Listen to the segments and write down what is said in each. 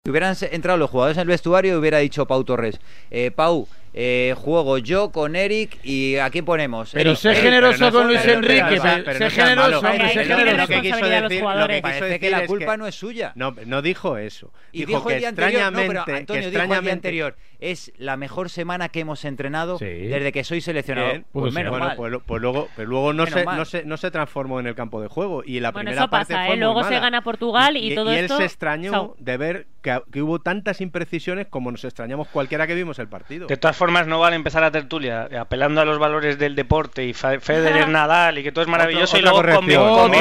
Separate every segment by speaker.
Speaker 1: hubieran entrado los jugadores en el vestuario y hubiera dicho Pau Torres, Pau, juego yo con Eric y aquí ponemos.
Speaker 2: Pero sé generoso con Luis Enrique. Sé generoso.
Speaker 1: Parece que la culpa no es suya.
Speaker 3: No dijo eso.
Speaker 1: Y dijo el día anterior, Antonio dijo el día anterior, es la mejor semana que hemos entrenado desde que soy seleccionador.
Speaker 3: Pues luego no se transformó en el campo de juego y la primera parte fue muy
Speaker 4: luego
Speaker 3: mala.
Speaker 4: se gana Portugal y todo esto.
Speaker 3: Y él se extrañó de ver que hubo tantas imprecisiones como nos extrañamos cualquiera que vimos el partido.
Speaker 5: De todas formas, no vale empezar la tertulia apelando a los valores del deporte y Federer, Nadal y que todo es maravilloso y luego convivir.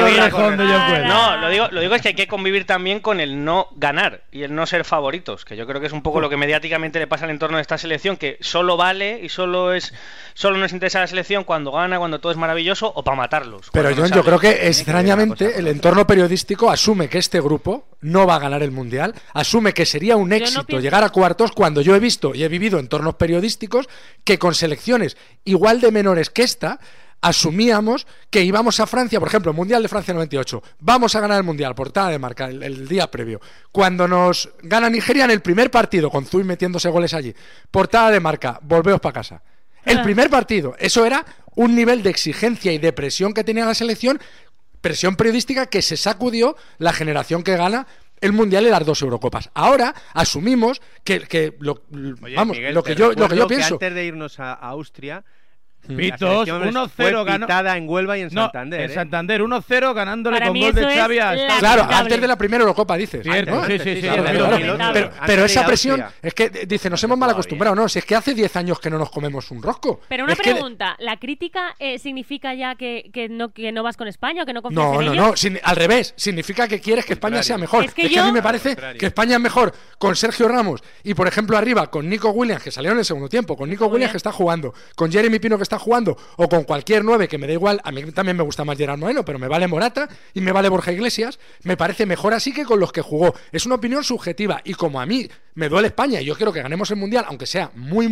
Speaker 5: No, lo digo es que hay que convivir también con el no ganar y el no ser favoritos, que yo creo que es un poco lo que mediáticamente le pasa al entorno de esta selección, que solo vale y solo nos interesa la selección cuando gana, cuando todo es maravilloso o para matarlos.
Speaker 6: Pero John, yo creo que extrañamente el entorno periodístico asume que este grupo no va a ganar el Mundial, asume que sería un éxito llegar a cuartos, cuando yo he visto y he vivido entornos periodísticos que con selecciones igual de menores que esta asumíamos que íbamos a Francia, por ejemplo, Mundial de Francia 98, vamos a ganar el Mundial, portada de Marca, el día previo. Cuando nos gana Nigeria en el primer partido, con Zui metiéndose goles allí, portada de Marca, volveos para casa. El primer partido, eso era un nivel de exigencia y de presión que tenía la selección, presión periodística que se sacudió la generación que gana el Mundial y las 2 Eurocopas. Ahora asumimos lo que yo pienso.
Speaker 3: Antes de irnos a Austria,
Speaker 2: Pitos, 1-0 ganó.
Speaker 3: Pitada en Huelva y en Santander.
Speaker 2: En Santander, 1-0 ganándole
Speaker 4: para
Speaker 2: con gol de Xavi a...
Speaker 6: Claro, antes de la primera Eurocopa, dices.
Speaker 2: Cierto,
Speaker 6: ¿no?
Speaker 2: Sí.
Speaker 6: Pero esa presión, es que dice, nos hemos mal acostumbrado, ¿no? Si es que hace 10 años que no nos comemos un rosco.
Speaker 4: Pero una pregunta, ¿la crítica significa ya que no vas con España o que no confías en ellos?
Speaker 6: No, al revés, significa que quieres que España sea mejor. Es que a mí me parece que España es mejor con Sergio Ramos y, por ejemplo, arriba con Nico Williams, que salió en el segundo tiempo, con Nico Williams que está jugando, con Jeremy Pino que está jugando, o con cualquier 9 que me da igual. A mí también me gusta más Gerard Moreno, pero me vale Morata y me vale Borja Iglesias. Me parece mejor así que con los que jugó. Es una opinión subjetiva y como a mí me duele España y yo quiero que ganemos el Mundial, aunque sea muy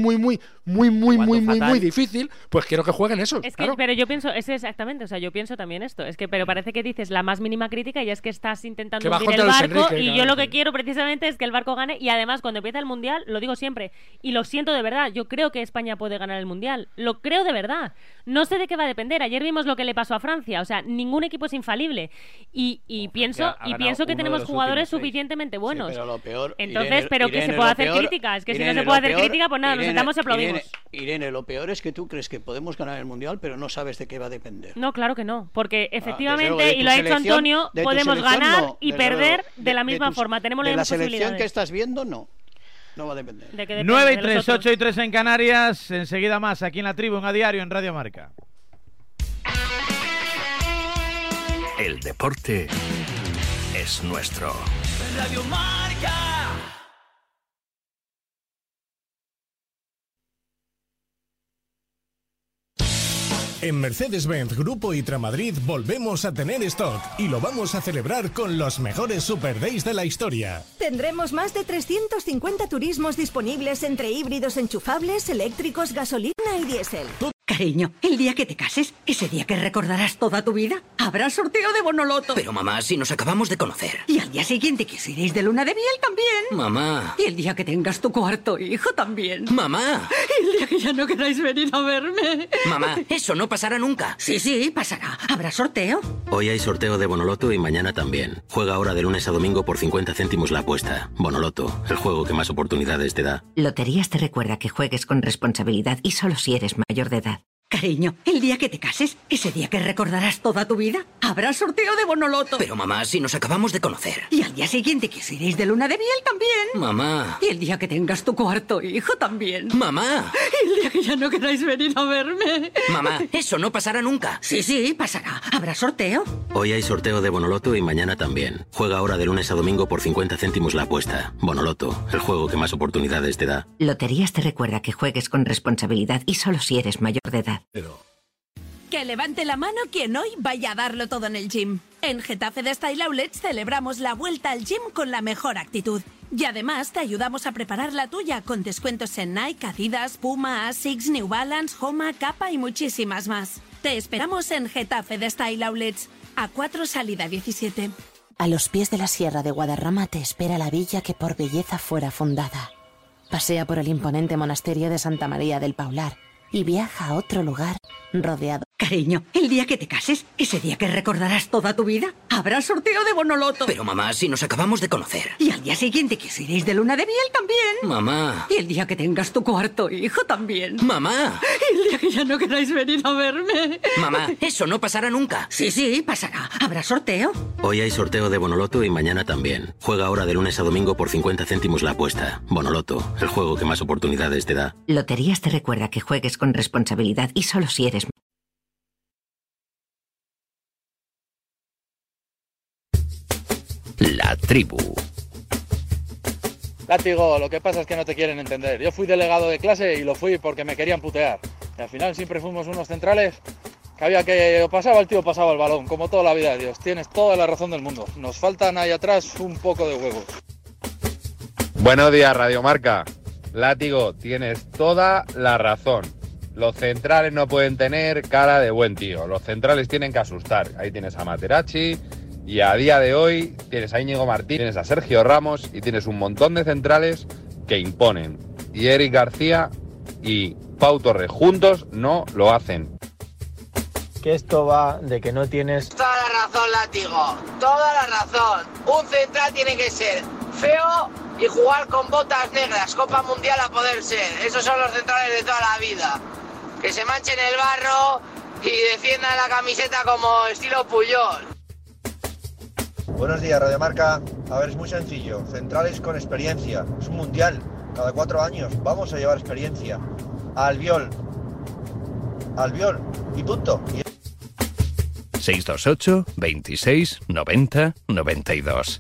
Speaker 6: difícil, pues quiero que jueguen esos.
Speaker 4: Pero yo pienso, exactamente, o sea, yo pienso también esto, pero parece que dices la más mínima crítica y es que estás intentando hundir el barco y yo lo que quiero precisamente es que el barco gane y además cuando empieza el Mundial, lo digo siempre y lo siento de verdad, yo creo que España puede ganar el Mundial, lo creo de verdad. No sé de qué va a depender. Ayer vimos lo que le pasó a Francia. O sea, ningún equipo es infalible. Y pienso que tenemos jugadores suficientemente buenos.
Speaker 7: Sí, pero lo peor,
Speaker 4: entonces, que se pueda hacer crítica. Es que si no se puede hacer crítica, pues nada, nos sentamos y aplaudimos.
Speaker 7: Irene, lo peor es que tú crees que podemos ganar el Mundial, pero no sabes de qué va a depender.
Speaker 4: No, claro que no. Porque efectivamente, y lo ha hecho Antonio, podemos ganar y perder de la misma forma. Tenemos las mismas posibilidades.
Speaker 7: De la selección que estás viendo, no. No va a depender.
Speaker 2: 9-3, 8-3 en Canarias. Enseguida más aquí en La Tribu, en A Diario, en Radio Marca.
Speaker 8: El deporte es nuestro.
Speaker 9: Radio Marca.
Speaker 10: En Mercedes-Benz Grupo Itra Madrid volvemos a tener stock y lo vamos a celebrar con los mejores Super Days de la historia.
Speaker 11: Tendremos más de 350 turismos disponibles entre híbridos enchufables, eléctricos, gasolina y diésel.
Speaker 12: Cariño, el día que te cases, ese día que recordarás toda tu vida, habrá sorteo de Bonoloto.
Speaker 13: Pero mamá, si nos acabamos de conocer.
Speaker 12: Y al día siguiente que os iréis de luna de miel también.
Speaker 13: Mamá.
Speaker 12: Y el día que tengas tu cuarto hijo también.
Speaker 13: Mamá.
Speaker 12: Y el día que ya no queráis venir a verme.
Speaker 13: Mamá, eso no pasará nunca.
Speaker 12: Sí, pasará. ¿Habrá sorteo?
Speaker 14: Hoy hay sorteo de Bonoloto y mañana también. Juega ahora de lunes a domingo por 50 céntimos la apuesta. Bonoloto, el juego que más oportunidades te da.
Speaker 15: Loterías te recuerda que juegues con responsabilidad y solo si eres mayor de edad.
Speaker 12: Cariño, el día que te cases, ese día que recordarás toda tu vida, habrá sorteo de Bonoloto.
Speaker 13: Pero mamá, si nos acabamos de conocer.
Speaker 12: Y al día siguiente que os iréis de luna de miel también.
Speaker 13: Mamá.
Speaker 12: Y el día que tengas tu cuarto hijo también.
Speaker 13: Mamá.
Speaker 12: Y el día que ya no queráis venir a verme.
Speaker 13: Mamá, eso no pasará nunca.
Speaker 12: Sí, pasará. ¿Habrá sorteo?
Speaker 14: Hoy hay sorteo de Bonoloto y mañana también. Juega ahora de lunes a domingo por 50 céntimos la apuesta. Bonoloto, el juego que más oportunidades te da.
Speaker 15: Loterías te recuerda que juegues con responsabilidad y solo si eres mayor de edad.
Speaker 11: Que levante la mano quien hoy vaya a darlo todo en el gym. En Getafe de Style Outlets celebramos la vuelta al gym con la mejor actitud. Y además te ayudamos a preparar la tuya con descuentos en Nike, Adidas, Puma, Asics, New Balance, Homa, Kappa y muchísimas más. Te esperamos en Getafe de Style Outlets. A4 salida 17.
Speaker 16: A los pies de la Sierra de Guadarrama te espera la villa que por belleza fuera fundada. Pasea por el imponente monasterio de Santa María del Paular y viaja a otro lugar rodeado.
Speaker 12: Cariño, el día que te cases, ese día que recordarás toda tu vida, habrá sorteo de Bonoloto.
Speaker 13: Pero mamá, si nos acabamos de conocer.
Speaker 12: Y al día siguiente que os iréis de luna de miel también.
Speaker 13: Mamá.
Speaker 12: Y el día que tengas tu cuarto hijo también.
Speaker 13: Mamá.
Speaker 12: Y el día que ya no queráis venir a verme.
Speaker 13: Mamá, eso no pasará nunca.
Speaker 12: Sí, pasará. ¿Habrá sorteo?
Speaker 14: Hoy hay sorteo de Bonoloto y mañana también. Juega ahora de lunes a domingo por 50 céntimos la apuesta. Bonoloto, el juego que más oportunidades te da.
Speaker 15: Loterías te recuerda que juegues con responsabilidad y solo si eres...
Speaker 8: La tribu.
Speaker 17: Látigo, lo que pasa es que no te quieren entender. Yo fui delegado de clase y lo fui porque me querían putear. Y al final siempre fuimos unos centrales que había que o pasaba el tío o pasaba el balón, como toda la vida de Dios. Tienes toda la razón del mundo. Nos faltan ahí atrás un poco de huevos.
Speaker 18: Buenos días, Radio Marca. Látigo, tienes toda la razón. Los centrales no pueden tener cara de buen tío. Los centrales tienen que asustar. Ahí tienes a Materazzi. Y a día de hoy tienes a Íñigo Martín, tienes a Sergio Ramos y tienes un montón de centrales que imponen. Y Eric García y Pau Torres juntos no lo hacen.
Speaker 19: Que esto va de que no tienes...
Speaker 20: Toda la razón, Látigo. Toda la razón. Un central tiene que ser feo y jugar con botas negras. Copa Mundial a poder ser. Esos son los centrales de toda la vida. Que se manchen el barro y defiendan la camiseta como estilo Puyol.
Speaker 21: Buenos días, Radio Marca. A ver, es muy sencillo. Centrales con experiencia. Es un mundial. Cada 4 años vamos a llevar experiencia. Albiol. Y punto.
Speaker 8: 628 26 90 92.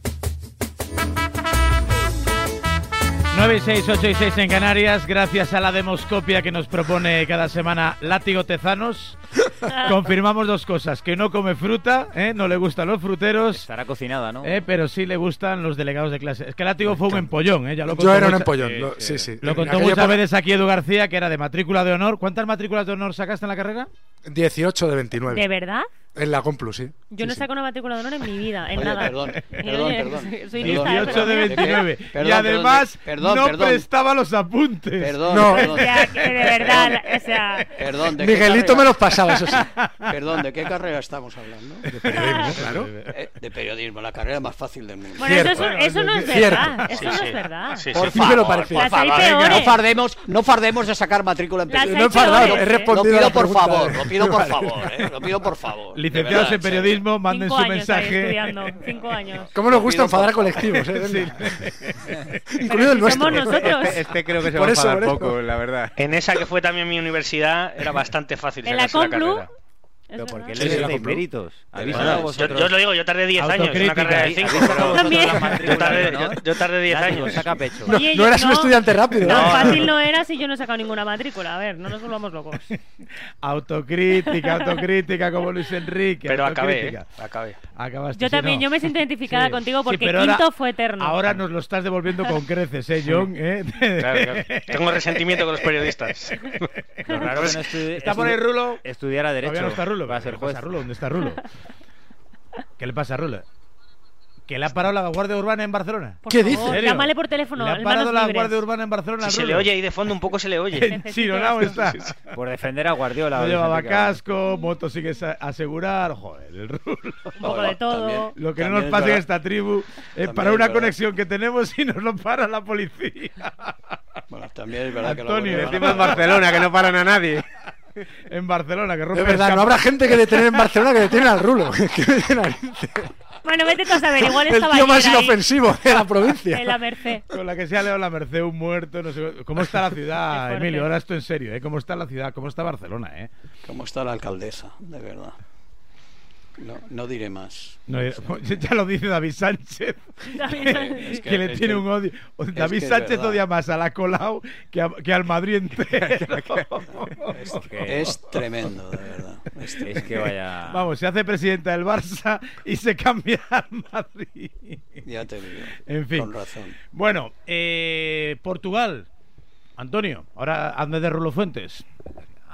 Speaker 2: 9, 6, 8 y 6 en Canarias, gracias a la demoscopia que nos propone cada semana Látigo Tezanos. Confirmamos 2 cosas: que no come fruta, no le gustan los fruteros.
Speaker 1: Estará cocinada, ¿no?
Speaker 2: Pero sí le gustan los delegados de clase. Es que Látigo fue un empollón, ya lo contó.
Speaker 6: Yo era un empollón, sí.
Speaker 2: Lo contó muchas veces aquí Edu García, que era de matrícula de honor. ¿Cuántas matrículas de honor sacaste en la carrera?
Speaker 6: 18 de 29.
Speaker 4: ¿De verdad?
Speaker 6: En la Complu, sí.
Speaker 4: Yo no saco una matrícula de honor en mi vida, en
Speaker 7: Oye,
Speaker 4: nada.
Speaker 7: Perdón.
Speaker 4: Soy
Speaker 2: 18 de 29. Y además no prestaba los apuntes.
Speaker 7: Perdón.
Speaker 4: O sea, que de verdad, o sea...
Speaker 7: Perdón,
Speaker 6: Miguelito me los pasaba, eso sí.
Speaker 7: Perdón, ¿de qué carrera estamos hablando?
Speaker 6: De periodismo, claro.
Speaker 7: De periodismo, la carrera más fácil del mundo.
Speaker 4: Bueno, eso no es verdad. Eso no es verdad.
Speaker 7: Por favor, no fardemos de sacar matrícula en periodismo.
Speaker 6: No he fardado, he respondido.
Speaker 7: Lo pido por favor.
Speaker 2: Licenciados en periodismo, manden su mensaje.
Speaker 4: 5 años.
Speaker 6: ¿Cómo nos gusta enfadar a colectivos? Incluido el nuestro.
Speaker 4: Somos nosotros.
Speaker 3: Este creo que se va a enfadar poco, la verdad.
Speaker 5: En esa que fue también mi universidad era bastante fácil sacarse la carrera.
Speaker 1: Pero porque él es de méritos.
Speaker 5: Yo os lo digo, yo tardé 10 años en una carrera de 5. Yo tardé 10 años.
Speaker 1: Saca pecho.
Speaker 6: No eras un estudiante rápido.
Speaker 4: No, fácil no era si yo no he sacado ninguna matrícula. A ver, no nos volvamos locos.
Speaker 2: Autocrítica como Luis Enrique.
Speaker 5: Pero acabé.
Speaker 2: Acabaste,
Speaker 4: yo también, yo me siento identificada contigo porque quinto fue eterno.
Speaker 2: Ahora nos lo estás devolviendo con creces, John.
Speaker 5: Claro. Tengo resentimiento con los periodistas.
Speaker 1: Lo raro que no
Speaker 2: está por ahí Rulo.
Speaker 1: Estudiar a Derecho.
Speaker 2: No está Rulo.
Speaker 1: Va a ser juez.
Speaker 2: ¿Dónde está Rulo? ¿Qué le pasa a Rulo? ¿Que le ha parado la Guardia Urbana en Barcelona?
Speaker 6: ¿Qué dice?
Speaker 4: Llámale por teléfono.
Speaker 2: Le ha parado la Guardia Urbana en Barcelona.
Speaker 5: Si se le oye ahí de fondo, un poco se le oye.
Speaker 2: Chironao está.
Speaker 1: Por defender a Guardiola.
Speaker 2: No llevaba casco, moto sigue asegurar. Joder, el Rulo.
Speaker 4: Un poco de todo.
Speaker 2: Lo que no nos pasa en esta tribu es para una conexión que tenemos y nos lo para la policía.
Speaker 7: Bueno, también es verdad
Speaker 2: Antonio,
Speaker 3: que encima en Barcelona, que no paran a nadie.
Speaker 2: En Barcelona, que rompe.
Speaker 6: Es verdad, no habrá gente que detener en Barcelona que detiene al Rulo.
Speaker 4: Bueno, vete tú a saber, igual estaba
Speaker 6: el tío más inofensivo de la provincia.
Speaker 4: En la Merced.
Speaker 2: Con la que se ha leído la Merced, un muerto, no sé. ¿Cómo está la ciudad, Emilio? Ahora esto en serio, ¿Cómo está la ciudad? ¿Cómo está Barcelona,
Speaker 7: ¿Cómo está la alcaldesa, de verdad? No diré más.
Speaker 2: No, ya lo dice David Sánchez, que le tiene un odio. David Sánchez odia más a la Colau que al Madrid entero.
Speaker 7: Es tremendo, de verdad.
Speaker 1: Es que vaya.
Speaker 2: Vamos, se hace presidenta del Barça y se cambia al Madrid.
Speaker 7: Ya te digo.
Speaker 2: En fin.
Speaker 7: Con razón.
Speaker 2: Bueno, Portugal. Antonio, ahora hazme de Rulo Fuentes.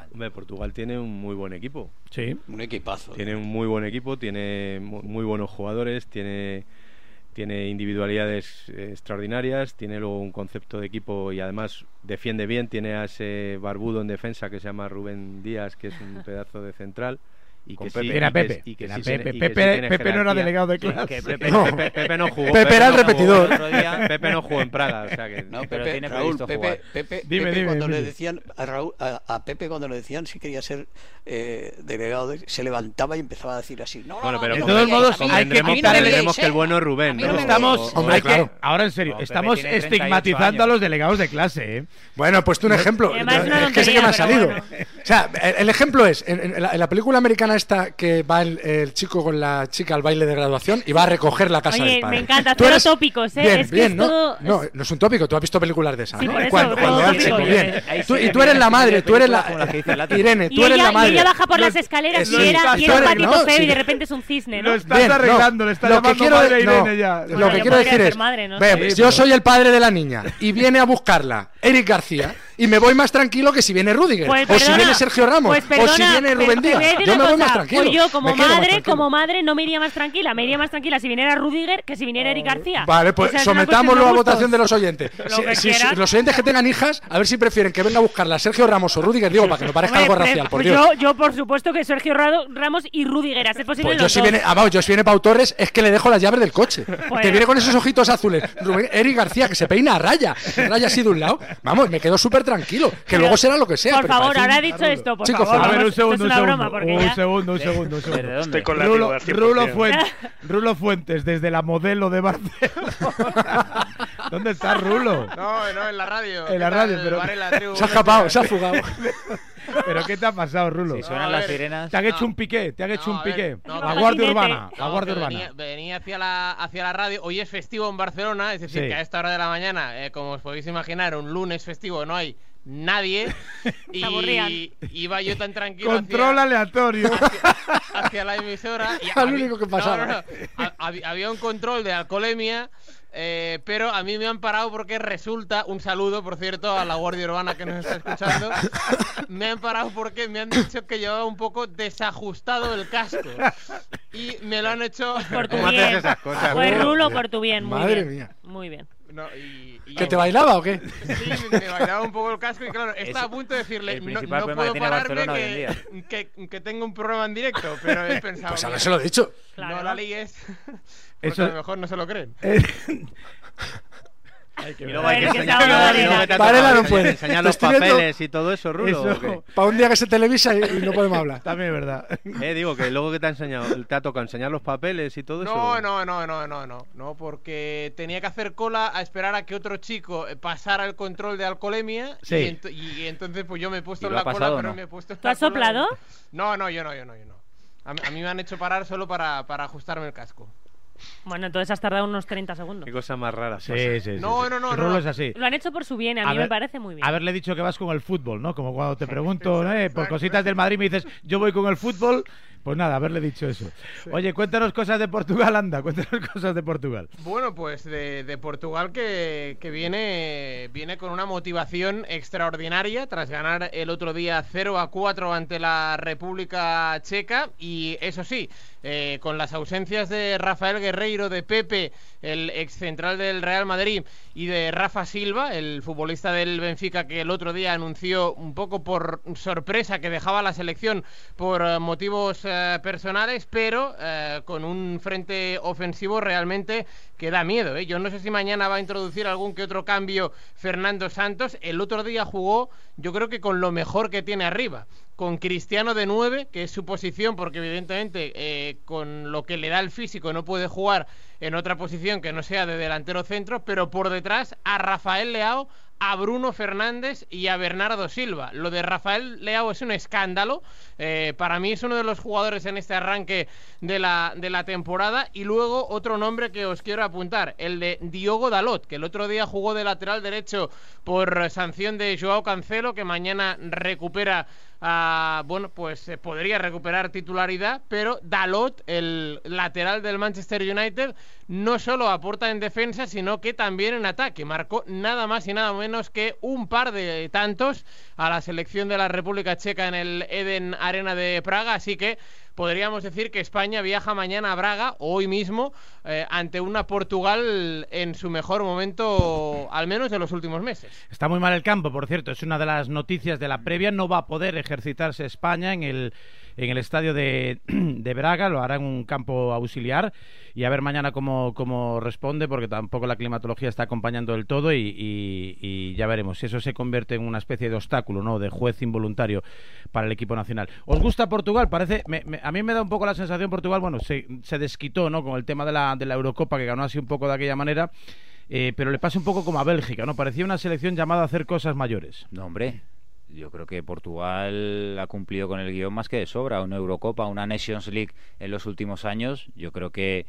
Speaker 3: Hombre, Portugal tiene un muy buen equipo.
Speaker 2: Sí.
Speaker 7: Un equipazo.
Speaker 3: Tiene un muy buen equipo, tiene muy buenos jugadores, tiene individualidades extraordinarias, tiene luego un concepto de equipo y además defiende bien, tiene a ese barbudo en defensa que se llama Rubén Díaz, que es un pedazo de central. Y que sí,
Speaker 2: era Pepe. Pepe no era delegado de clase.
Speaker 3: Pepe no jugó.
Speaker 6: Pepe era el repetidor.
Speaker 3: Pepe no jugó en Praga, o sea que
Speaker 7: no,
Speaker 3: pero
Speaker 7: Pepe,
Speaker 3: tiene
Speaker 7: Raúl,
Speaker 3: previsto
Speaker 7: Pepe,
Speaker 3: jugar.
Speaker 7: Pepe cuando le decían a Raúl, a Pepe cuando le decían si quería ser delegado, se levantaba y empezaba a decir así. No,
Speaker 3: bueno, pero
Speaker 2: de todos modos hay que
Speaker 3: convendremos que el bueno es Rubén.
Speaker 2: ¿No? Estamos, ahora en serio, estamos estigmatizando a los delegados de clase, ¿eh?
Speaker 6: Bueno, pues tú un ejemplo. Es que sé que me ha salido. Bueno. O sea, el ejemplo es en la película americana esta que va el chico con la chica al baile de graduación y va a recoger la casa del padre.
Speaker 4: Me encanta, cero tópicos, ¿eh?
Speaker 6: Bien,
Speaker 4: es
Speaker 6: bien,
Speaker 4: que
Speaker 6: ¿no?
Speaker 4: todo...
Speaker 6: No es un tópico, tú has visto películas de esas,
Speaker 4: sí,
Speaker 6: ¿no?
Speaker 4: Por eso,
Speaker 6: cuando bien. Y tú eres la madre, tú eres la... Irene, tú eres la madre.
Speaker 4: Y ella baja por las escaleras y era un patito feo y de repente es un cisne, ¿no?
Speaker 2: Lo estás arreglando, le estás llamando madre a Irene ya.
Speaker 6: Lo que quiero decir es, yo soy el padre de la niña y viene a buscarla Eric García y me voy más tranquilo que si viene Rudiger, o si viene Sergio Ramos, o si viene Rubén Díaz. Yo me voy más tranquilo.
Speaker 4: Pues yo como madre no me iría más tranquila. Me iría más tranquila si viniera Rudiger que si viniera Eric García.
Speaker 6: Vale, pues sometámoslo a votación de los oyentes. Si los oyentes que tengan hijas, a ver si prefieren que venga a buscarla Sergio Ramos o Rudiger, digo, para que no parezca algo racial, por Dios.
Speaker 4: Yo por supuesto que Sergio Ramos y Rudiger, a ser posible.
Speaker 6: Pues yo si viene Pau Torres, es que le dejo las llaves del coche. Que viene con esos ojitos azules. Eric García, que se peina a raya así de un lado. Vamos, me quedo súper tranquilo. Que luego será lo que sea.
Speaker 4: Por favor, ahora ha dicho esto, por favor.
Speaker 2: A ver, un segundo.
Speaker 5: Estoy con la
Speaker 2: Rulo Fuentes, desde la modelo de Barcelona. ¿Dónde está Rulo?
Speaker 9: No, en la radio.
Speaker 2: En la radio, pero...
Speaker 6: Se ha escapado, se ha fugado.
Speaker 2: ¿Pero qué te ha pasado, Rulo?
Speaker 1: Si suenan las sirenas...
Speaker 2: ¿Te han hecho un piqué? La Guardia Urbana.
Speaker 9: Venía hacia la radio. Hoy es festivo en Barcelona, es decir, que a esta hora de la mañana, como os podéis imaginar, un lunes festivo no hay nadie. Y iba yo tan tranquilo.
Speaker 2: Control aleatorio.
Speaker 9: Hacia la emisora.
Speaker 6: Lo único que pasaba.
Speaker 9: Había un control de alcoholemia. Pero a mí me han parado porque resulta, un saludo por cierto a la Guardia Urbana que nos está escuchando, me han parado porque me han dicho que llevaba un poco desajustado el casco y me lo han hecho
Speaker 4: por tu bien. Esas cosas, pues Rulo, por tu bien, muy
Speaker 6: Madre
Speaker 4: bien.
Speaker 6: Mía.
Speaker 4: Muy bien.
Speaker 9: No,
Speaker 6: ¿Que te bailaba o qué?
Speaker 9: Sí, me bailaba un poco el casco y claro, estaba a punto de decirle no puedo pararme que tengo un programa en directo, pero he pensado
Speaker 6: pues a ver, se lo he dicho.
Speaker 9: Claro. No la ligues. Porque a lo mejor no se lo creen.
Speaker 3: Y luego hay que enseñar los papeles y todo eso, Rulo.
Speaker 6: Para un día que se televisa y no podemos hablar.
Speaker 2: También es verdad.
Speaker 3: Digo que luego que te ha tocado enseñar los papeles y todo eso.
Speaker 9: No, porque tenía que hacer cola a esperar a que otro chico pasara el control de alcoholemia.
Speaker 2: Sí.
Speaker 9: Y entonces pues yo me he puesto en la cola, pero me he puesto.
Speaker 4: ¿Tú has soplado?
Speaker 9: No, yo no. A mí me han hecho parar solo para ajustarme el casco.
Speaker 4: Bueno, entonces has tardado unos 30 segundos.
Speaker 3: Qué cosa más rara.
Speaker 2: Sí.
Speaker 9: No.
Speaker 2: Rulo es así.
Speaker 4: Lo han hecho por su bien, a mí me parece muy bien.
Speaker 2: Haberle dicho que vas con el fútbol, ¿no? Como cuando te pregunto por cositas del Madrid me dices, yo voy con el fútbol. Pues nada, haberle dicho eso. Sí. Oye, cuéntanos cosas de Portugal, anda, cuéntanos cosas de Portugal.
Speaker 9: Bueno, pues de Portugal que viene con una motivación extraordinaria tras ganar el otro día 0-4 ante la República Checa y eso sí, con las ausencias de Rafael Guerreiro, de Pepe, el excentral del Real Madrid, y de Rafa Silva, el futbolista del Benfica, que el otro día anunció un poco por sorpresa que dejaba la selección por motivos personales, pero con un frente ofensivo realmente que da miedo, ¿eh? Yo no sé si mañana va a introducir algún que otro cambio Fernando Santos. El otro día jugó, yo creo que con lo mejor que tiene arriba, con Cristiano de 9, que es su posición, porque evidentemente con lo que le da el físico no puede jugar en otra posición que no sea de delantero centro, pero por detrás a Rafael Leao, a Bruno Fernández y a Bernardo Silva. Lo de Rafael Leao es un escándalo. Para mí es uno de los jugadores en este arranque de la temporada. Y luego otro nombre que os quiero apuntar, el de Diogo Dalot, que el otro día jugó de lateral derecho por sanción de Joao Cancelo, que mañana recupera bueno, pues podría recuperar titularidad, pero Dalot, el lateral del Manchester United, no solo aporta en defensa, sino que también en ataque. Marcó nada más y nada menos que un par de tantos a la selección de la República Checa en el Eden Arena de Praga, así que podríamos decir que España viaja mañana a Braga, hoy mismo, ante una Portugal en su mejor momento, al menos de los últimos meses.
Speaker 2: Está muy mal el campo, por cierto, es una de las noticias de la previa. No va a poder ejercitarse España en el estadio de Braga, lo hará en un campo auxiliar, y a ver mañana cómo responde, porque tampoco la climatología está acompañando del todo, y ya veremos si eso se convierte en una especie de obstáculo, ¿no?, de juez involuntario para el equipo nacional. ¿Os gusta Portugal? Parece, a mí me da un poco la sensación Portugal, bueno, se desquitó, ¿no?, con el tema de la Eurocopa, que ganó así un poco de aquella manera, pero le pasa un poco como a Bélgica, ¿no? Parecía una selección llamada a hacer cosas mayores.
Speaker 1: No, hombre, yo creo que Portugal ha cumplido con el guión más que de sobra. Una Eurocopa, una Nations League en los últimos años. Yo creo que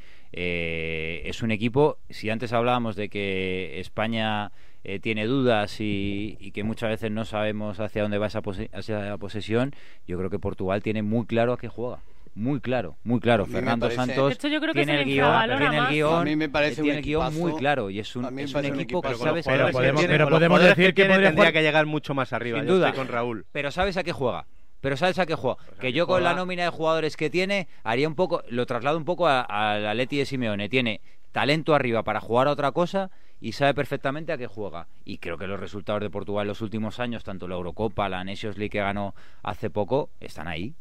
Speaker 1: es un equipo, si antes hablábamos de que España tiene dudas y que muchas veces no sabemos hacia dónde va esa posesión, yo creo que Portugal tiene muy claro a qué juega. Muy claro. Fernando Santos tiene el guión,
Speaker 7: a mí me parece
Speaker 1: tiene el guión muy claro, y es un equipo que sabes
Speaker 2: pero podemos decir que
Speaker 3: tendría que llegar mucho más arriba.
Speaker 1: Sin duda.
Speaker 3: Estoy con Raúl.
Speaker 1: Pero sabes a qué juega. Que yo con la nómina de jugadores que tiene haría un poco, lo traslado un poco al Atleti de Simeone. Tiene talento arriba para jugar a otra cosa y sabe perfectamente a qué juega. Y creo que los resultados de Portugal en los últimos años, tanto la Eurocopa, la Nations League que ganó hace poco, están ahí.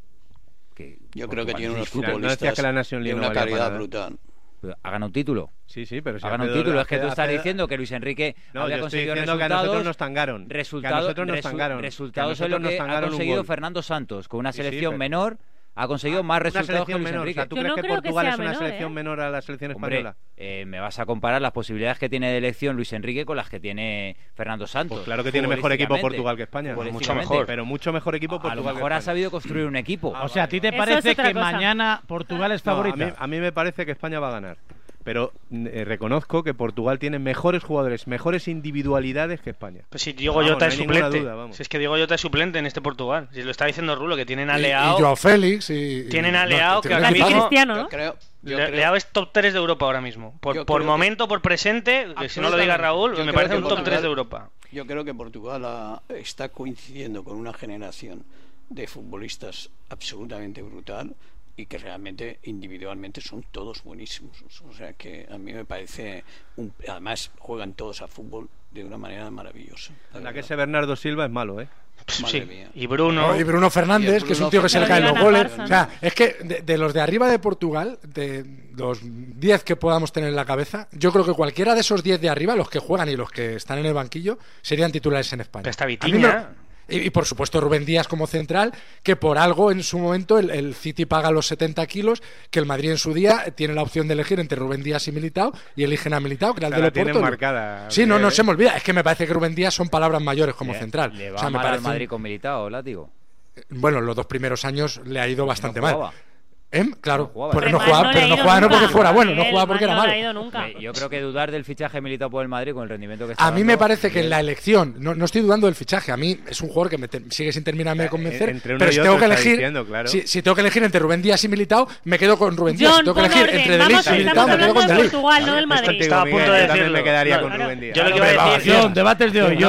Speaker 7: Yo creo que tiene unos futbolistas de una calidad brutal.
Speaker 1: ¿Ha ganado un título?
Speaker 3: Sí, pero
Speaker 1: ha ganado un título. Es que tú estás diciendo que Luis Enrique había conseguido resultados.
Speaker 3: Que a nosotros nos tangaron.
Speaker 1: Resultados es lo que ha conseguido Fernando Santos con una selección menor. Ha conseguido más resultados que Luis Enrique.
Speaker 3: O sea, ¿tú crees que Portugal es una selección menor a la selección española?
Speaker 1: Me vas a comparar las posibilidades que tiene de elección Luis Enrique con las que tiene Fernando Santos.
Speaker 3: Pues claro que tiene mejor equipo Portugal que España.
Speaker 1: Mucho mejor.
Speaker 3: Pero mucho mejor equipo Portugal.
Speaker 1: A lo mejor ha sabido construir un equipo.
Speaker 2: O sea, ¿a ti te parece que mañana Portugal es favorita?
Speaker 3: A mí me parece que España va a ganar. Pero reconozco que Portugal tiene mejores jugadores, mejores individualidades que España.
Speaker 5: Pues si Diego Jota es suplente. Si es que Diego Jota es suplente en este Portugal. Si lo está diciendo Rulo, que tienen a Leao.
Speaker 6: Y Joao Félix.
Speaker 5: Tienen a Leao, que ahora mismo.
Speaker 4: Cristiano, ¿no?
Speaker 5: Leao es top 3 de Europa ahora mismo. Por momento, por presente, que si no lo diga Raúl, me parece un top 3 de Europa.
Speaker 7: Yo creo que Portugal está coincidiendo con una generación de futbolistas absolutamente brutal, y que realmente individualmente son todos buenísimos. O sea que a mí me parece además juegan todos a fútbol de una manera maravillosa.
Speaker 3: La que ese Bernardo Silva es malo,
Speaker 5: Sí. Y Bruno
Speaker 6: Fernández, que es un tío que se le caen los goles. O sea, es que de los de arriba de Portugal, de los 10 que podamos tener en la cabeza, yo creo que cualquiera de esos 10 de arriba, los que juegan y los que están en el banquillo, serían titulares en España.
Speaker 5: Pero está Vitinha.
Speaker 6: Y por supuesto Rubén Díaz como central, que por algo en su momento el City paga los 70 kilos, que el Madrid en su día tiene la opción de elegir entre Rubén Díaz y Militao, y eligen a Militao, que era el del Oporto.
Speaker 3: Marcada.
Speaker 6: Sí, no se me olvida, es que me parece que Rubén Díaz son palabras mayores como central.
Speaker 1: Le va mal al Madrid con Militao, látigo.
Speaker 6: Bueno, los 2 primeros años le ha ido bastante mal. Claro,
Speaker 1: no
Speaker 6: pero no jugaba no porque fuera bueno, no jugaba porque era malo.
Speaker 1: Yo creo que dudar del fichaje Militao por el Madrid con el rendimiento que está
Speaker 6: a mí me parece que en la elección, no estoy dudando del fichaje, a mí es un jugador que me sigue sin terminarme de convencer, pero si tengo que elegir, si tengo que elegir entre Rubén Díaz y Militao, me quedo con Rubén Díaz. Si tengo que elegir entre De Ligt y Militao, me quedo con De Ligt.
Speaker 4: Portugal, no del Madrid.
Speaker 5: Estaba a punto de decirlo.
Speaker 3: Me quedaría con Rubén Díaz.
Speaker 5: Yo lo que iba a decir,
Speaker 2: debates de hoy.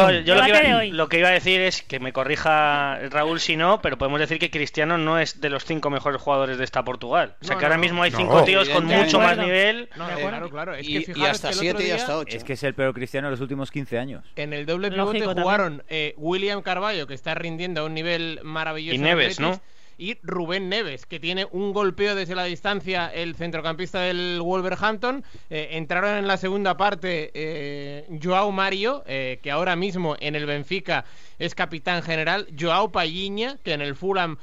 Speaker 5: Lo que iba a decir es que me corrija Raúl si no, pero podemos decir que Cristiano no es de los 5 mejores jugadores de esta Portugal. O sea, que ahora mismo hay 5 tíos con mucho más nivel.
Speaker 9: Claro. Es
Speaker 7: que y hasta 7 y hasta 8.
Speaker 1: Es que es el peor Cristiano de los últimos 15 años.
Speaker 9: En el doble pivote jugaron William Carvalho, que está rindiendo a un nivel maravilloso.
Speaker 5: Y Neves, ¿no?
Speaker 9: Y Rubén Neves, que tiene un golpeo desde la distancia, el centrocampista del Wolverhampton. Entraron en la segunda parte Joao Mario, que ahora mismo en el Benfica es capitán general, Joao Palhinha, que en el Fulham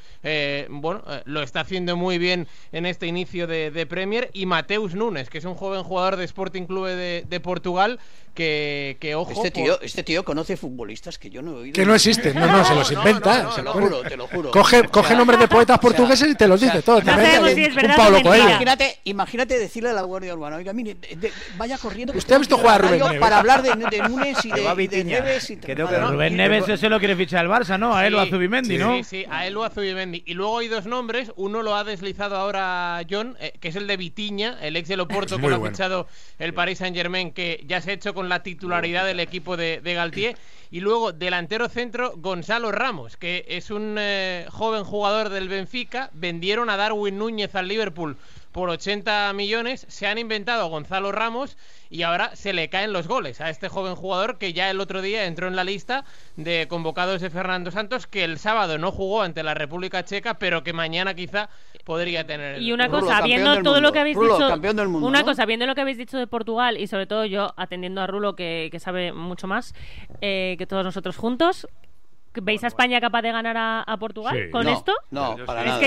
Speaker 9: lo está haciendo muy bien en este inicio de Premier, y Mateus Nunes, que es un joven jugador de Sporting Clube de Portugal, que ojo...
Speaker 7: Este tío conoce futbolistas que yo no he oído.
Speaker 6: Que no existen, no, se los inventa.
Speaker 7: Te lo juro.
Speaker 6: Coge nombres de poetas portugueses y te los dice todo.
Speaker 4: No sabemos si es verdad
Speaker 6: un Pablo
Speaker 4: o mentira.
Speaker 6: Coelho.
Speaker 7: Imagínate decirle a la Guardia Urbana, oiga, mire, vaya corriendo.
Speaker 6: ¿Usted ha visto jugar a Rubén Neves?
Speaker 7: Para hablar de Nunes y de Neves.
Speaker 2: Rubén Neves ese lo quiere fichar el Barça, ¿no? A él o a Zubimendi, ¿no?
Speaker 9: Sí, a él o a Zubimendi. Y luego hay dos nombres. Uno lo ha deslizado ahora John, que es el de Vitinha, el ex del Oporto, que lo ha fichado el Paris Saint-Germain, que ya se ha hecho con la titularidad del equipo de Galtier. Y luego, delantero centro, Gonzalo Ramos, que es un joven jugador del Benfica. Vendieron a Darwin Núñez al Liverpool por 80 millones. Se han inventado a Gonzalo Ramos y ahora se le caen los goles a este joven jugador que ya el otro día entró en la lista de convocados de Fernando Santos, que el sábado no jugó ante la República Checa, pero que mañana quizá podría tener.
Speaker 4: Y una cosa, viendo todo lo que habéis dicho,
Speaker 7: campeón del mundo,
Speaker 4: una cosa, viendo lo que habéis dicho de Portugal y sobre todo yo atendiendo a Rulo que sabe mucho más que todos nosotros juntos. ¿Veis a España capaz de ganar a Portugal con esto?
Speaker 7: No, para nada.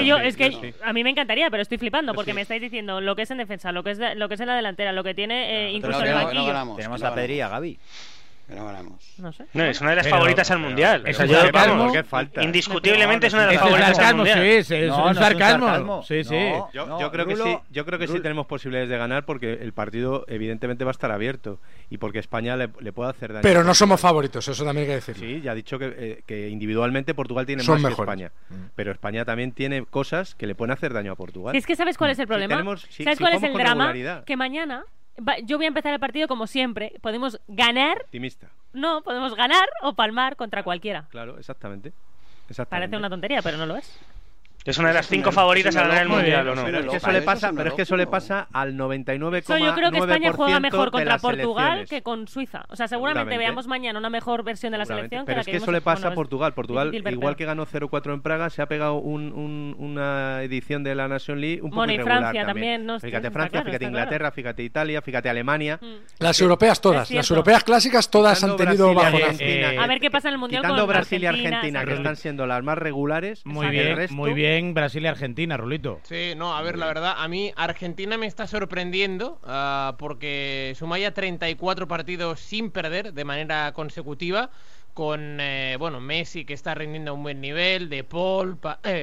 Speaker 4: A mí me encantaría, pero estoy flipando porque me estáis diciendo lo que es en defensa, lo que es en la delantera, lo que tiene incluso el banquillo.
Speaker 1: Tenemos a Pedri y a Gavi.
Speaker 7: No ganamos.
Speaker 4: No sé.
Speaker 5: No, es una de las favoritas al mundial. Indiscutiblemente es una de las favoritas al mundial.
Speaker 2: Es un sarcasmo. Sí.
Speaker 3: Yo creo que sí tenemos posibilidades de ganar porque el partido evidentemente va a estar abierto y porque España le puede hacer daño.
Speaker 6: Pero no somos favoritos, eso también hay que decirlo.
Speaker 3: Sí, ya ha dicho que individualmente Portugal tiene más que España. Pero España también tiene cosas que le pueden hacer daño a Portugal.
Speaker 4: Si es que ¿sabes cuál es el problema? ¿Sabes cuál es el drama? Que mañana yo voy a empezar el partido como siempre. Podemos ganar.
Speaker 3: Optimista.
Speaker 4: No, podemos ganar o palmar contra cualquiera.
Speaker 3: Claro, exactamente.
Speaker 4: Parece una tontería, pero no lo es.
Speaker 5: Es una de las 5 favoritas a ganar el mundial, ¿o no?
Speaker 3: Pero es que eso le pasa al 99,9%.
Speaker 4: Yo creo que España juega mejor contra Portugal que con Suiza. O sea, seguramente veamos mañana una mejor versión de la selección.
Speaker 3: Pero es que eso le pasa a Portugal. Portugal, igual que ganó 0-4 en Praga, se ha pegado una edición de la Nation League un poco irregular.
Speaker 4: Francia también.
Speaker 3: Fíjate Francia, fíjate Inglaterra, fíjate Italia, fíjate Alemania.
Speaker 6: Las europeas todas, las europeas clásicas todas han tenido bajonazo.
Speaker 4: A ver qué pasa en el mundial.
Speaker 3: Quitando Brasil y Argentina, que están siendo las más regulares.
Speaker 2: Muy bien. Brasil y Argentina, Rulito.
Speaker 9: Sí, no, a ver, la verdad, a mí Argentina me está sorprendiendo porque suma ya 34 partidos sin perder de manera consecutiva con, Messi, que está rindiendo a un buen nivel, De Paul,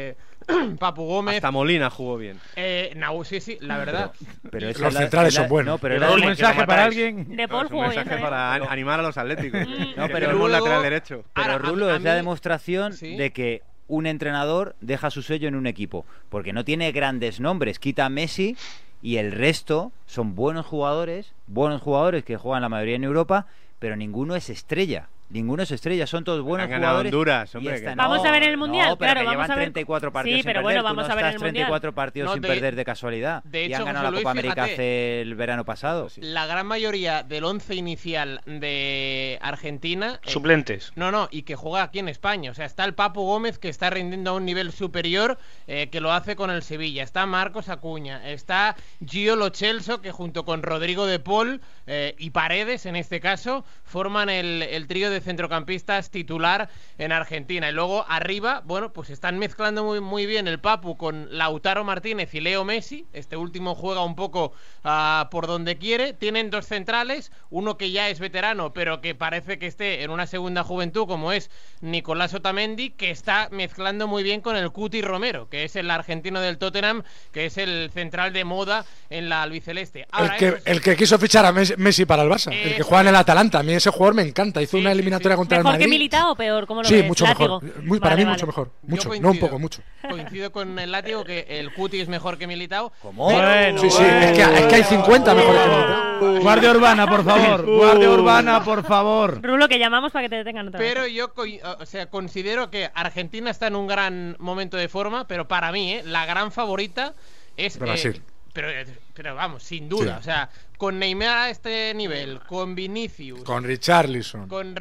Speaker 9: Papu Gómez.
Speaker 3: Hasta Molina jugó bien.
Speaker 9: Sí, la verdad.
Speaker 6: Pero los centrales son buenos.
Speaker 2: No, pero un mensaje para alguien.
Speaker 4: De Paul jugó bien.
Speaker 3: Un mensaje para animar a los atléticos.
Speaker 1: No, pero
Speaker 3: luego, lateral derecho.
Speaker 1: Pero Rulo es la demostración de que un entrenador deja su sello en un equipo, porque no tiene grandes nombres, quita a Messi y el resto son buenos jugadores que juegan la mayoría en Europa, pero ninguno es estrella. Son todos buenos jugadores.
Speaker 3: Honduras, hombre,
Speaker 4: vamos a ver el mundial,
Speaker 1: no, pero
Speaker 4: claro,
Speaker 1: vamos a ver 34 partidos sin perder. Vamos a ver el mundial. 34 partidos sin perder de casualidad.
Speaker 9: De hecho,
Speaker 1: y han ganado la Copa América hace el verano pasado.
Speaker 9: La gran mayoría del 11 inicial de Argentina
Speaker 5: suplentes.
Speaker 9: Y que juega aquí en España. O sea, está el Papu Gómez, que está rindiendo a un nivel superior, que lo hace con el Sevilla. Está Marcos Acuña, está Gio Lo Celso, que junto con Rodrigo de Paul y Paredes, en este caso, forman el trío de centrocampistas titular en Argentina. Y luego arriba, pues están mezclando muy bien el Papu con Lautaro Martínez y Leo Messi. Este último juega un poco por donde quiere. Tienen dos centrales, uno que ya es veterano, pero que parece que esté en una segunda juventud, como es Nicolás Otamendi, que está mezclando muy bien con el Cuti Romero, que es el argentino del Tottenham, que es el central de moda en la albiceleste. Ahora,
Speaker 6: el que quiso fichar a Messi para el Barça, el que juega en el Atalanta. A mí ese jugador me encanta. Hizo una eliminatoria contra el Madrid.
Speaker 4: ¿Mejor que Militao o peor? ¿Cómo lo
Speaker 6: ves?
Speaker 4: Sí,
Speaker 6: mucho mejor. Para mí mucho mejor. Mucho, no un poco, mucho.
Speaker 9: Coincido con el Látigo que el Cuti es mejor que Militao.
Speaker 1: ¿Cómo?
Speaker 6: Bueno, sí, es que hay 50 mejores que Militao.
Speaker 2: Guardia Urbana, por favor. Guardia Urbana, por favor.
Speaker 4: Rulo, que llamamos para que te detengan otra vez.
Speaker 9: Pero yo considero que Argentina está en un gran momento de forma, pero para mí la gran favorita es
Speaker 6: Brasil.
Speaker 9: Pero vamos, sin duda, o sea, con Neymar a este nivel, con Vinicius,
Speaker 6: con Richarlison,
Speaker 9: con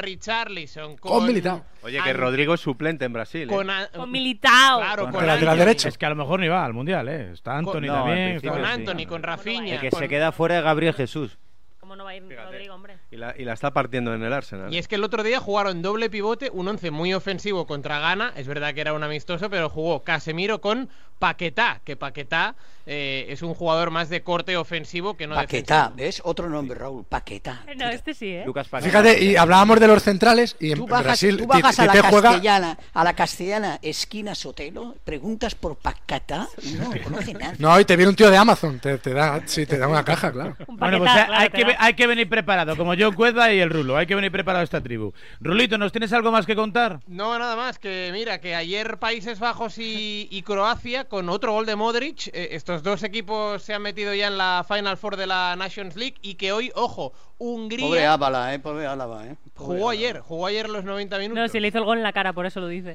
Speaker 6: Militao.
Speaker 3: Oye, que Rodrigo es suplente en Brasil.
Speaker 4: Con Militao.
Speaker 9: Claro,
Speaker 6: con el lateral derecho.
Speaker 2: Es que a lo mejor ni va al mundial, Está Anthony también.
Speaker 9: Con Anthony, con Rafinha.
Speaker 1: El que se queda fuera es Gabriel Jesús.
Speaker 4: ¿Cómo no va a ir Rodrigo, hombre?
Speaker 3: Y la está partiendo en el Arsenal.
Speaker 9: Y es que el otro día jugaron doble pivote, un 11 muy ofensivo contra Ghana. Es verdad que era un amistoso, pero jugó Casemiro con Paquetá, que Paquetá es un jugador más de corte ofensivo que no
Speaker 7: Paquetá,
Speaker 9: defensivo.
Speaker 7: ¿ves? Otro nombre, Raúl, Paquetá.
Speaker 4: No, este sí,
Speaker 1: Lucas Paquetá.
Speaker 6: Fíjate, y hablábamos de los centrales y en Brasil
Speaker 7: tú bajas
Speaker 6: Tite juega...
Speaker 7: a la castellana esquina Sotelo, preguntas por Paquetá y no conoce nada.
Speaker 6: No, y te viene un tío de Amazon, te da una caja, claro.
Speaker 2: Bueno, pues hay que venir preparado, como John Cuezba y el Rulo, hay que venir preparado a esta tribu. Rulito, ¿nos tienes algo más que contar?
Speaker 9: No, nada más, que mira, que ayer Países Bajos y Croacia, con otro gol de Modric, estos dos equipos se han metido ya en la Final Four de la Nations League, y que hoy, ojo, Hungría...
Speaker 7: Pobre Álava, pobre Álava,
Speaker 9: Jugó ayer los 90 minutos.
Speaker 4: No, si le hizo el gol en la cara, por eso lo dice.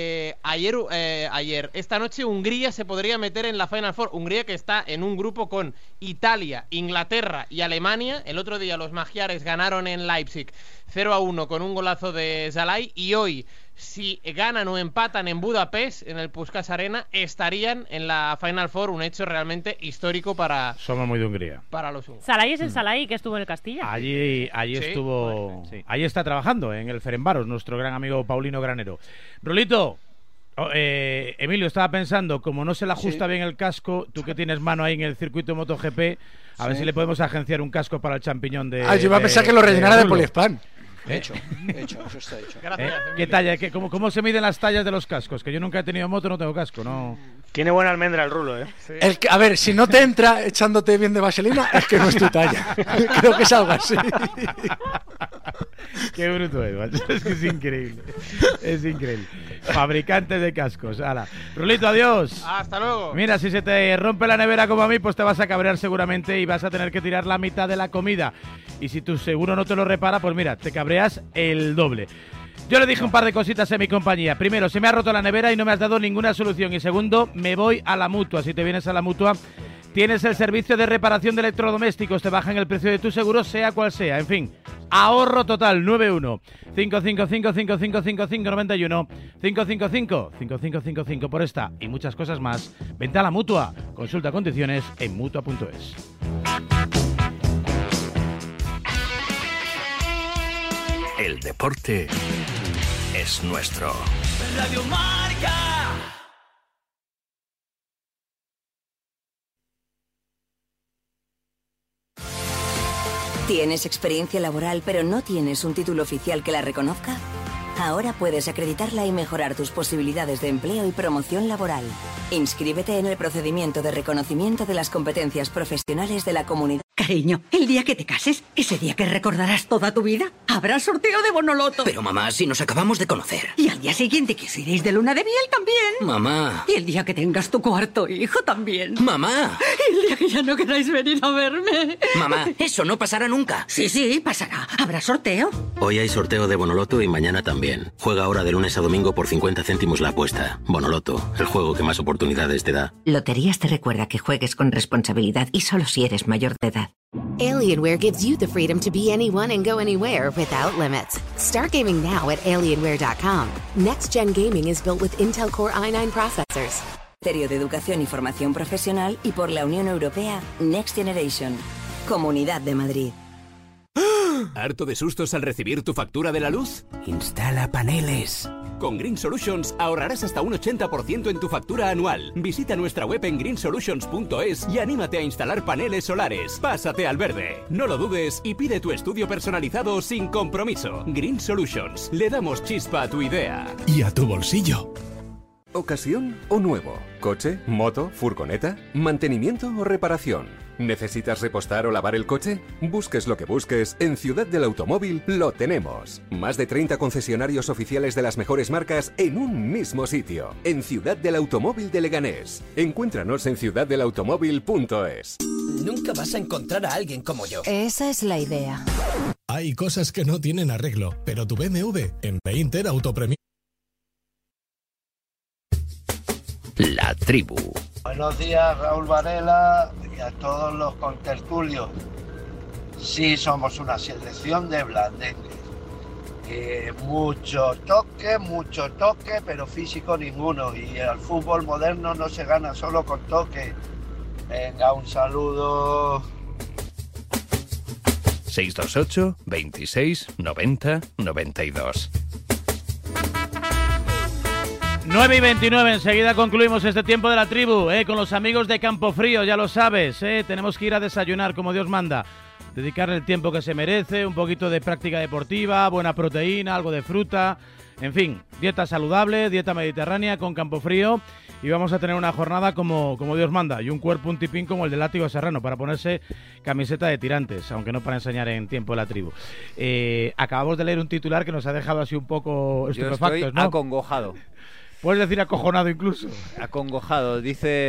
Speaker 9: Esta noche Hungría se podría meter en la Final Four. Hungría, que está en un grupo con Italia, Inglaterra y Alemania. El otro día los magiares ganaron en Leipzig 0-1 con un golazo de Zalai, y hoy, si ganan o empatan en Budapest, en el Puskás Arena, estarían en la Final Four, un hecho realmente histórico para...
Speaker 2: Somos muy de Hungría.
Speaker 9: Para los húngaros.
Speaker 4: Zalai es el Zalai que estuvo en el Castilla.
Speaker 2: Allí estuvo... Sí. Ahí está trabajando, en el Ferencváros, nuestro gran amigo Paulino Granero. Rulito, Emilio, estaba pensando, como no se le ajusta bien el casco, tú que tienes mano ahí en el circuito MotoGP, a ver si le podemos agenciar un casco para el champiñón de...
Speaker 6: yo iba a pensar que lo rellenara de poliespan.
Speaker 7: Hecho, eso está hecho.
Speaker 9: Gracias,
Speaker 2: ¿Qué talla? ¿Cómo se miden las tallas de los cascos? Que yo nunca he tenido moto, no tengo casco, no.
Speaker 5: Tiene buena almendra el Rulo,
Speaker 9: Sí.
Speaker 6: A ver, si no te entra echándote bien de vaselina, es que no es tu talla. Creo que es algo así.
Speaker 2: Qué bruto es, macho. Es que es increíble. Es increíble. Fabricantes de cascos. Hala. Rulito, adiós.
Speaker 9: Hasta luego.
Speaker 2: Mira, si se te rompe la nevera como a mí, pues te vas a cabrear seguramente y vas a tener que tirar la mitad de la comida. Y si tu seguro no te lo repara, pues mira, te cabreas el doble. Yo le dije un par de cositas a mi compañía. Primero, se me ha roto la nevera y no me has dado ninguna solución. Y segundo, me voy a la Mutua. Si te vienes a la Mutua, tienes el servicio de reparación de electrodomésticos. Te bajan el precio de tu seguro, sea cual sea. En fin, ahorro total. 91-555-5555-91 555-5555 por esta y muchas cosas más. Vente a la Mutua. Consulta condiciones en Mutua.es.
Speaker 8: El deporte es nuestro.
Speaker 10: Radio Marca.
Speaker 22: ¿Tienes experiencia laboral pero no tienes un título oficial que la reconozca? Ahora puedes acreditarla y mejorar tus posibilidades de empleo y promoción laboral. Inscríbete en el procedimiento de reconocimiento de las competencias profesionales de la comunidad.
Speaker 12: Cariño, el día que te cases, ese día que recordarás toda tu vida, habrá sorteo de Bonoloto.
Speaker 13: Pero mamá, si nos acabamos de conocer.
Speaker 12: Y al día siguiente que os iréis de luna de miel también.
Speaker 13: Mamá.
Speaker 12: Y el día que tengas tu cuarto hijo también.
Speaker 13: Mamá.
Speaker 12: Y el día que ya no queráis venir a verme.
Speaker 13: Mamá, eso no pasará nunca.
Speaker 12: Sí, pasará. Habrá sorteo.
Speaker 14: Hoy hay sorteo de Bonoloto y mañana también. Juega ahora de lunes a domingo por 50 céntimos la apuesta. Bonoloto, el juego que más oportunidades te da.
Speaker 15: Loterías te recuerda que juegues con responsabilidad y solo si eres mayor de edad.
Speaker 16: Alienware gives you the freedom to be anyone and go anywhere without limits. Start gaming now at Alienware.com. Next Gen Gaming is built with Intel Core i9 processors.
Speaker 22: Ministerio de Educación y Formación Profesional y por la Unión Europea Next Generation. Comunidad de Madrid.
Speaker 23: ¿Harto de sustos al recibir tu factura de la luz? Instala paneles. Con Green Solutions ahorrarás hasta un 80% en tu factura anual. Visita nuestra web en greensolutions.es y anímate a instalar paneles solares. Pásate al verde. No lo dudes y pide tu estudio personalizado sin compromiso. Green Solutions. Le damos chispa a tu idea.
Speaker 24: Y a tu bolsillo. ¿Ocasión o nuevo? ¿Coche? ¿Moto? ¿Furgoneta? ¿Mantenimiento o reparación? ¿Necesitas repostar o lavar el coche? Busques lo que busques, en Ciudad del Automóvil lo tenemos. Más de 30 concesionarios oficiales de las mejores marcas en un mismo sitio. En Ciudad del Automóvil de Leganés. Encuéntranos en ciudaddelautomóvil.es.
Speaker 10: Nunca vas a encontrar a alguien como yo.
Speaker 16: Esa es la idea.
Speaker 24: Hay cosas que no tienen arreglo, pero tu BMW en Painter Autopremium.
Speaker 8: La tribu.
Speaker 21: Buenos días, Raúl Varela, y a todos los contertulios. Sí, somos una selección de blandengues. Mucho toque, pero físico ninguno. Y el fútbol moderno no se gana solo con toque. Venga, un saludo.
Speaker 8: 628 26 90 92.
Speaker 2: 9:29, enseguida concluimos este tiempo de la tribu, con los amigos de Campofrío, ya lo sabes, tenemos que ir a desayunar como Dios manda, dedicarle el tiempo que se merece, un poquito de práctica deportiva, buena proteína, algo de fruta, en fin, dieta saludable, dieta mediterránea con Campofrío, y vamos a tener una jornada como Dios manda, y un cuerpo, un tipín como el de Látigo Serrano, para ponerse camiseta de tirantes, aunque no para enseñar en tiempo de la tribu. Acabamos de leer un titular que nos ha dejado así un poco estupefactos,
Speaker 1: Yo estoy
Speaker 2: ¿no?
Speaker 1: acongojado.
Speaker 2: Puedes decir acojonado incluso.
Speaker 1: Acongojado.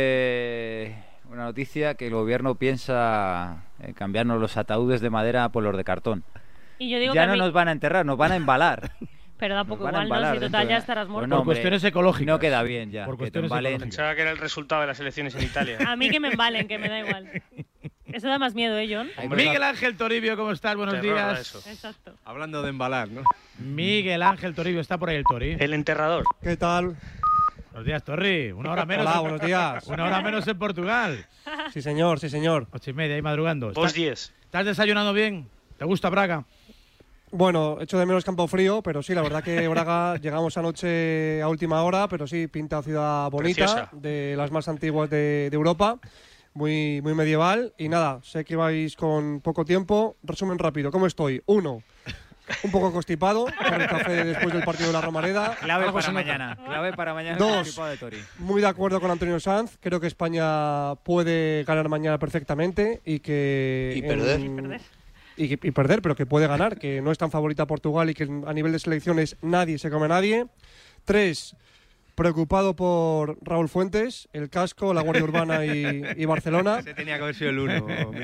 Speaker 1: Dice una noticia que el gobierno piensa cambiarnos los ataúdes de madera por los de cartón.
Speaker 4: Y yo digo
Speaker 1: ya
Speaker 4: que
Speaker 1: no nos van a enterrar, nos van a embalar.
Speaker 4: Pero tampoco igual, ¿no? Si total ya estarás muerto.
Speaker 2: Por cuestiones ecológicas.
Speaker 1: No queda bien ya.
Speaker 2: Por cuestiones ecológicas.
Speaker 5: Pensaba que era el resultado de las elecciones en Italia.
Speaker 4: A mí que me embalen, que me da igual. Eso da más miedo, John?
Speaker 2: Miguel Ángel Toribio, ¿cómo estás? Buenos días.
Speaker 5: Eso.
Speaker 4: Exacto.
Speaker 3: Hablando de embalar, ¿no?
Speaker 2: Miguel Ángel Toribio, está por ahí el Tori.
Speaker 5: El enterrador.
Speaker 11: ¿Qué tal?
Speaker 2: Buenos días, Torri. Una hora menos.
Speaker 11: Hola, buenos días.
Speaker 2: Una hora menos en Portugal.
Speaker 11: Sí, señor, sí, señor.
Speaker 2: 8:30, ahí madrugando.
Speaker 5: 2:10.
Speaker 2: ¿Estás desayunando bien? ¿Te gusta Braga?
Speaker 11: Bueno, echo de menos Campofrío, pero sí, la verdad que Braga llegamos anoche a última hora, pero sí, pinta ciudad bonita,
Speaker 5: preciosa,
Speaker 11: de las más antiguas de Europa, muy medieval. Y nada, sé que vais con poco tiempo. Resumen rápido, ¿cómo estoy? 1. Un poco constipado por el café después del partido de la Romareda.
Speaker 1: Clave para mañana. Clave para mañana.
Speaker 11: 2.
Speaker 1: De Tori.
Speaker 11: Muy de acuerdo con Antonio Sanz. Creo que España puede ganar mañana perfectamente y que...
Speaker 7: Y perder.
Speaker 11: Y perder, pero que puede ganar, que no es tan favorita Portugal y que a nivel de selecciones nadie se come a nadie. 3. Preocupado por Raúl Fuentes, el casco, la Guardia Urbana y Barcelona.
Speaker 3: Ese tenía que haber sido el 1.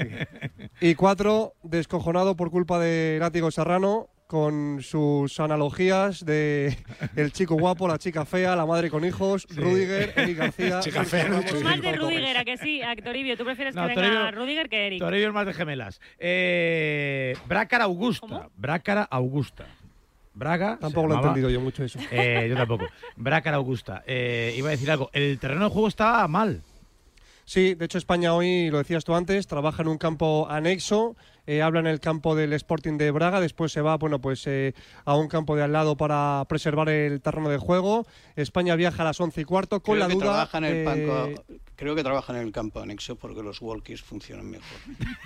Speaker 11: Y 4. Descojonado por culpa de Látigo Serrano, con sus analogías de el chico guapo, la chica fea, la madre con hijos, sí. Rudiger, Eric García.
Speaker 6: Chica fea,
Speaker 4: no, más de Rudiger, ¿a que sí? A Toribio, ¿tú prefieres que venga Rudiger que Eric?
Speaker 2: Toribio es más de gemelas. Brácara Augusta. ¿Cómo? Brácara Augusta. Braga.
Speaker 11: Tampoco lo he entendido yo mucho eso.
Speaker 2: Yo tampoco. Brácara Augusta. Iba a decir algo. El terreno de juego estaba mal.
Speaker 11: Sí, de hecho España hoy, lo decías tú antes, trabaja en un campo anexo, habla en el campo del Sporting de Braga, después se va a un campo de al lado para preservar el terreno de juego. España viaja a las 11:15 con la duda...
Speaker 7: Creo que trabajan en el campo anexo porque los walkies funcionan mejor.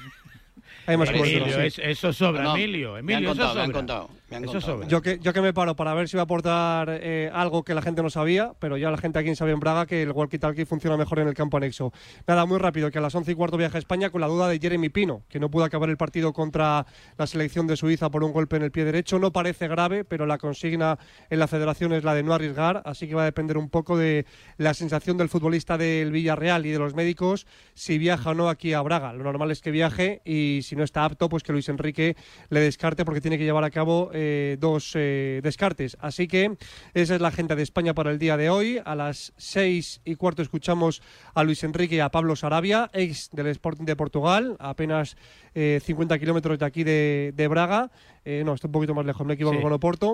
Speaker 11: Hay más
Speaker 2: Emilio, eso sobra, no, Emilio,
Speaker 7: me han contado.
Speaker 11: Yo que me paro para ver si va a aportar algo que la gente no sabía, pero ya la gente aquí sabe en Braga que el walkie-talkie funciona mejor en el campo anexo. Nada, muy rápido, que a las 11:15 viaja a España con la duda de Jeremy Pino, que no pudo acabar el partido contra la selección de Suiza por un golpe en el pie derecho. No parece grave, pero la consigna en la federación es la de no arriesgar, así que va a depender un poco de la sensación del futbolista del Villarreal y de los médicos si viaja o no aquí a Braga. Lo normal es que viaje y si no está apto, pues que Luis Enrique le descarte porque tiene que llevar a cabo 2 descartes. Así que esa es la agenda de España para el día de hoy. A las 6:15 escuchamos a Luis Enrique y a Pablo Sarabia, ex del Sporting de Portugal, a apenas 50 kilómetros de aquí de Braga. No, está un poquito más lejos, me equivoco con Oporto.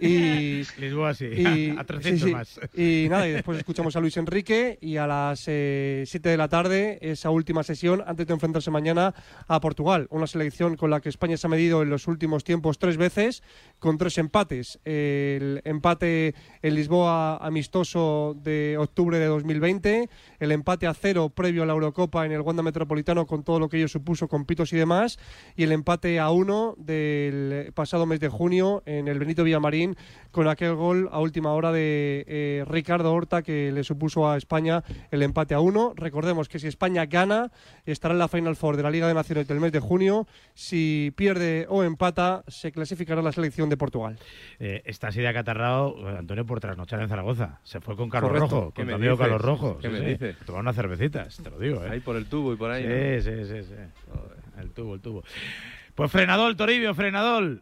Speaker 11: Y
Speaker 2: Lisboa sí, a 300 más.
Speaker 11: Y nada, y después escuchamos a Luis Enrique y a las 7 de la tarde esa última sesión antes de enfrentarse mañana a Portugal. Una selección con la que España se ha medido en los últimos tiempos 3 veces, con 3 empates. El empate en Lisboa amistoso de octubre de 2020, el empate a 0 previo a la Eurocopa en el Wanda Metropolitano con todo lo que ello supuso con pitos y demás, y el empate a 1 del pasado mes de junio en el Benito Villamarín con aquel gol a última hora de Ricardo Horta que le supuso a España el empate a 1. Recordemos que si España gana estará en la Final Four de la Liga de Naciones del mes de junio. Si pierde o empata se clasificará la selección de Portugal.
Speaker 2: Esta idea que ha tardado Antonio por trasnochar en Zaragoza. Se fue con Carlos Rojo, con tu amigo Carlos Rojo.
Speaker 3: ¿Qué me dices?
Speaker 2: Tomar unas cervecitas, te lo digo.
Speaker 3: Ahí por el tubo y por ahí.
Speaker 2: Sí. El tubo. Pues frenador, Toribio, frenador.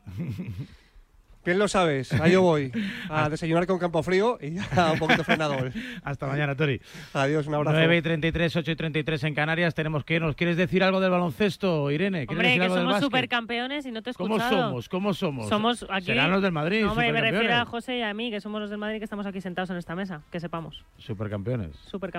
Speaker 11: Bien lo sabes, ahí yo voy a desayunar con Campofrío y ya un poquito frenador.
Speaker 2: Hasta mañana, Tori.
Speaker 11: Adiós, un abrazo.
Speaker 2: 9:33, 8:33 en Canarias. Tenemos que irnos. ¿Quieres decir algo del baloncesto, Irene?
Speaker 4: Hombre, que somos supercampeones y no te he escuchado.
Speaker 2: ¿Cómo somos?
Speaker 4: Somos aquí.
Speaker 2: Serán los del Madrid.
Speaker 4: No, hombre, me refiero a José y a mí, que somos los del Madrid que estamos aquí sentados en esta mesa. Que sepamos.
Speaker 2: Supercampeones.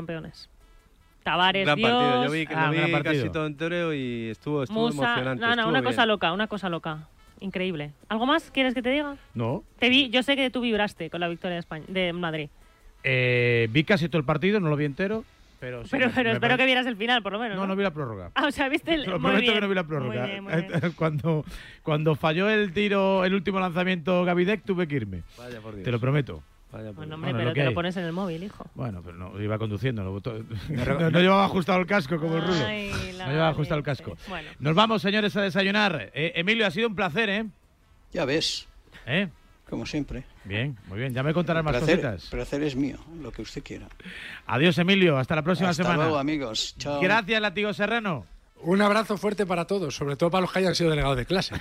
Speaker 4: Tavares,
Speaker 3: gran
Speaker 4: Dios.
Speaker 3: Partido. Yo vi casi todo entero y estuvo emocionante.
Speaker 4: Una cosa loca. Increíble. ¿Algo más quieres que te diga?
Speaker 2: No.
Speaker 4: Yo sé que tú vibraste con la victoria de España, de Madrid.
Speaker 2: Vi casi todo el partido, no lo vi entero. Pero
Speaker 4: espero que vieras el final, por lo menos.
Speaker 2: No vi la prórroga.
Speaker 4: O sea, viste
Speaker 2: Te lo prometo que no vi la prórroga. Muy bien. Cuando falló el tiro, el último lanzamiento Gavidec, tuve que irme.
Speaker 3: Vaya por Dios.
Speaker 2: Te lo prometo.
Speaker 4: Bueno, hombre, pero te lo pones en el móvil, hijo.
Speaker 2: Bueno, pero no, iba conduciendo. No llevaba ajustado el casco como el rulo. No llevaba ajustado el casco. Bueno. Nos vamos, señores, a desayunar. Emilio, ha sido un placer, ¿eh?
Speaker 7: Ya ves.
Speaker 2: ¿Eh?
Speaker 7: Como siempre.
Speaker 2: Bien, muy bien. Ya me contarás más cositas.
Speaker 7: El placer es mío, lo que usted quiera.
Speaker 2: Adiós, Emilio. Hasta la próxima semana.
Speaker 7: Hasta luego, amigos. Chao.
Speaker 2: Gracias, Látigo Serrano.
Speaker 6: Un abrazo fuerte para todos, sobre todo para los que hayan sido delegados de clase.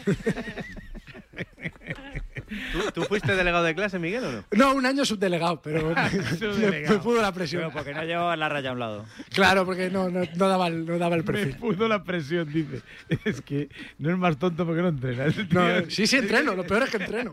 Speaker 3: ¿Tú fuiste delegado de clase, Miguel, o no?
Speaker 6: No, un año subdelegado, pero me pudo la presión.
Speaker 1: Pero porque no llevaba la raya a un lado.
Speaker 6: Claro, porque no daba el perfil.
Speaker 2: Me pudo la presión, dice. Es que no es más tonto porque no entrena.
Speaker 6: Sí, entreno. Lo peor es que entreno.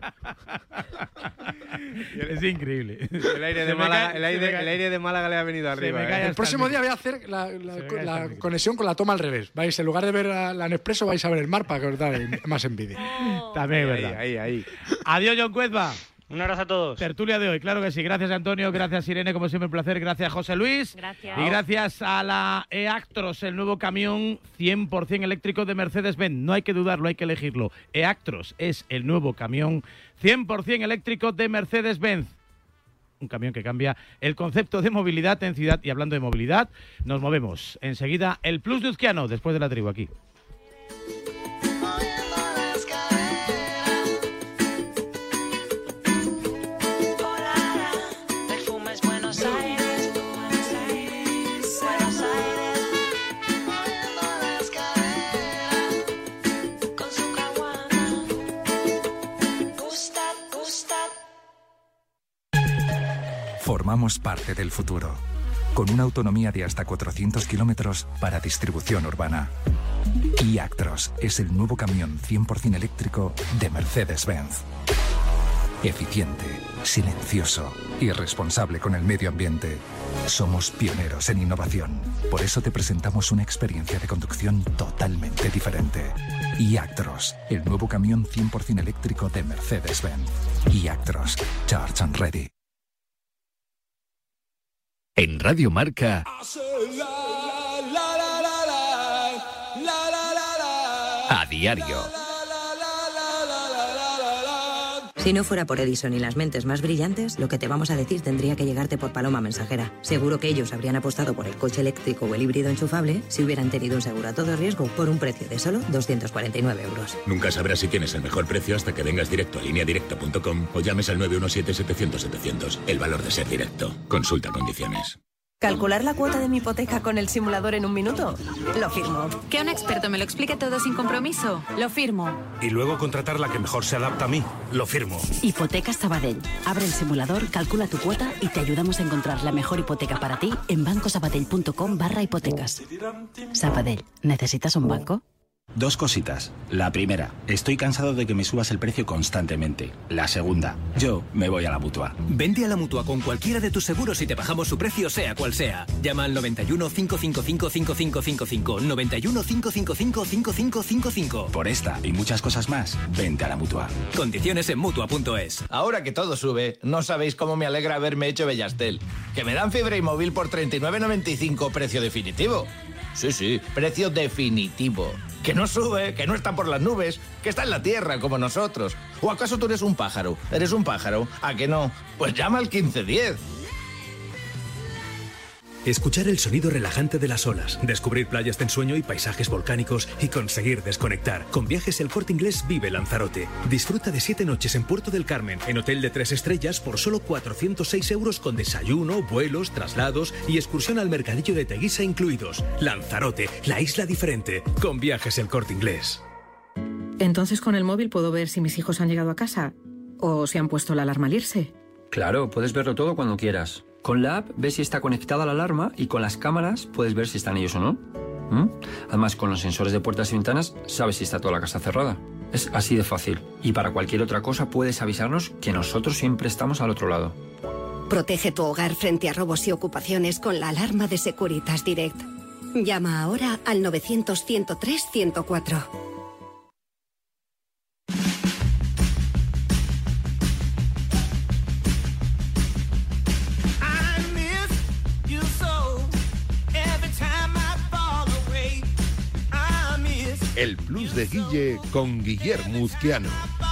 Speaker 2: Es increíble.
Speaker 3: El aire de Málaga le ha venido arriba.
Speaker 6: El próximo día voy a hacer la conexión con la toma al revés. Vais, en lugar de ver la Nespresso, vais a ver el mar para que os da más envidia.
Speaker 2: También es verdad.
Speaker 3: Ahí.
Speaker 2: Adiós, John Cuezba.
Speaker 5: Un abrazo a todos.
Speaker 2: Tertulia de hoy, claro que sí. Gracias, Antonio. Gracias, Irene. Como siempre, un placer. Gracias, José Luis.
Speaker 4: Gracias.
Speaker 2: Y gracias a la e-Actros, el nuevo camión 100% eléctrico de Mercedes-Benz. No hay que dudarlo, hay que elegirlo. e-Actros es el nuevo camión 100% eléctrico de Mercedes-Benz. Un camión que cambia el concepto de movilidad en ciudad. Y hablando de movilidad, nos movemos. Enseguida, el Plus de Uzquiano, después de la tribu aquí.
Speaker 17: Formamos parte del futuro, con una autonomía de hasta 400 kilómetros para distribución urbana. e-Actros es el nuevo camión 100% eléctrico de Mercedes-Benz. Eficiente, silencioso y responsable con el medio ambiente. Somos pioneros en innovación. Por eso te presentamos una experiencia de conducción totalmente diferente. e-Actros, el nuevo camión 100% eléctrico de Mercedes-Benz. e-Actros, Charge and Ready.
Speaker 8: En Radio Marca, a diario.
Speaker 22: Si no fuera por Edison y las mentes más brillantes, lo que te vamos a decir tendría que llegarte por paloma mensajera. Seguro que ellos habrían apostado por el coche eléctrico o el híbrido enchufable si hubieran tenido un seguro a todo riesgo por un precio de solo 249 euros.
Speaker 8: Nunca sabrás si tienes el mejor precio hasta que vengas directo a lineadirecta.com o llames al 917-700-700. El valor de ser directo. Consulta condiciones.
Speaker 22: ¿Calcular la cuota de mi hipoteca con el simulador en un minuto? Lo firmo.
Speaker 18: Que un experto me lo explique todo sin compromiso. Lo firmo.
Speaker 19: Y luego contratar la que mejor se adapta a mí. Lo firmo.
Speaker 20: Hipotecas Sabadell. Abre el simulador, calcula tu cuota y te ayudamos a encontrar la mejor hipoteca para ti en bancosabadell.com/hipotecas. Sabadell. ¿Necesitas un banco?
Speaker 25: Dos cositas. La primera, estoy cansado de que me subas el precio constantemente. La segunda, yo me voy a la Mutua.
Speaker 26: Vente a la Mutua con cualquiera de tus seguros y te bajamos su precio sea cual sea. Llama al 91 555 5555. 91 555 5555.
Speaker 25: Por esta y muchas cosas más, vente a la Mutua.
Speaker 26: Condiciones en Mutua.es.
Speaker 27: Ahora que todo sube, no sabéis cómo me alegra haberme hecho Bellastel. Que me dan fibra y móvil por 39,95 precio definitivo. Sí, precio definitivo. Que no sube, que no está por las nubes, que está en la tierra como nosotros. ¿O acaso tú eres un pájaro? ¿Eres un pájaro? ¿A que no? Pues llama al 1510.
Speaker 28: Escuchar el sonido relajante de las olas, descubrir playas de ensueño y paisajes volcánicos y conseguir desconectar. Con Viajes El Corte Inglés vive Lanzarote. Disfruta de 7 noches en Puerto del Carmen, en hotel de 3 estrellas por solo 406 euros con desayuno, vuelos, traslados y excursión al mercadillo de Teguisa incluidos. Lanzarote, la isla diferente, con Viajes El Corte Inglés.
Speaker 29: Entonces con el móvil puedo ver si mis hijos han llegado a casa o si han puesto la alarma al irse.
Speaker 30: Claro, puedes verlo todo cuando quieras. Con la app ves si está conectada la alarma y con las cámaras puedes ver si están ellos o no. Además, con los sensores de puertas y ventanas sabes si está toda la casa cerrada. Es así de fácil. Y para cualquier otra cosa puedes avisarnos que nosotros siempre estamos al otro lado.
Speaker 22: Protege tu hogar frente a robos y ocupaciones con la alarma de Securitas Direct. Llama ahora al 900-103-104.
Speaker 9: El Plus de Guille con Guillermo Uzquiano.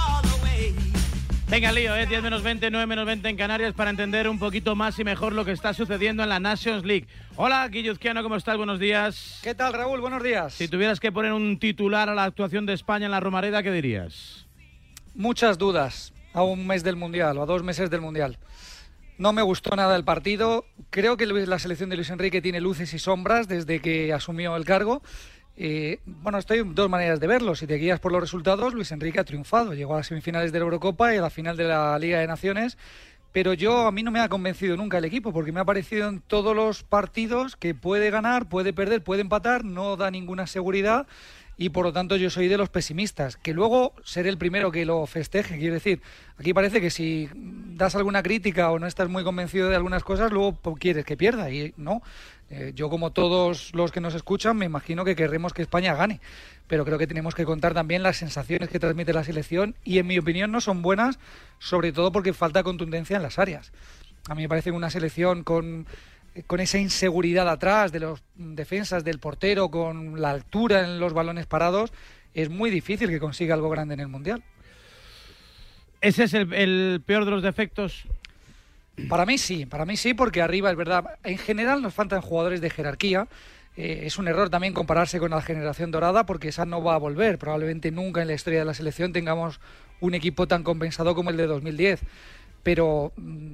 Speaker 2: Venga, lío, 10 menos 20, 9 menos 20 en Canarias para entender un poquito más y mejor lo que está sucediendo en la Nations League. Hola, Guille Uzquiano, ¿cómo estás? Buenos días.
Speaker 10: ¿Qué tal, Raúl? Buenos días.
Speaker 2: Si tuvieras que poner un titular a la actuación de España en la Romareda, ¿qué dirías?
Speaker 10: Muchas dudas a un mes del Mundial o a 2 meses del Mundial. No me gustó nada el partido. Creo que la selección de Luis Enrique tiene luces y sombras desde que asumió el cargo. Estoy en dos maneras de verlo. Si te guías por los resultados, Luis Enrique ha triunfado. Llegó a las semifinales de la Eurocopa y a la final de la Liga de Naciones. Pero a mí no me ha convencido nunca el equipo, porque me ha parecido en todos los partidos que puede ganar, puede perder, puede empatar, no da ninguna seguridad. Y por lo tanto yo soy de los pesimistas, que luego seré el primero que lo festeje. Quiero decir, aquí parece que si das alguna crítica o no estás muy convencido de algunas cosas, luego quieres que pierda, y no. Yo, como todos los que nos escuchan, me imagino que querremos que España gane, pero creo que tenemos que contar también las sensaciones que transmite la selección, y en mi opinión no son buenas, sobre todo porque falta contundencia en las áreas. A mí me parece que una selección con esa inseguridad atrás de los defensas, del portero, con la altura en los balones parados, es muy difícil que consiga algo grande en el Mundial.
Speaker 2: ¿Ese es el peor de los defectos?
Speaker 10: Para mí sí, porque arriba es verdad. En general nos faltan jugadores de jerarquía. Es un error también compararse con la generación dorada, porque esa no va a volver. Probablemente nunca en la historia de la selección tengamos un equipo tan compensado como el de 2010. Pero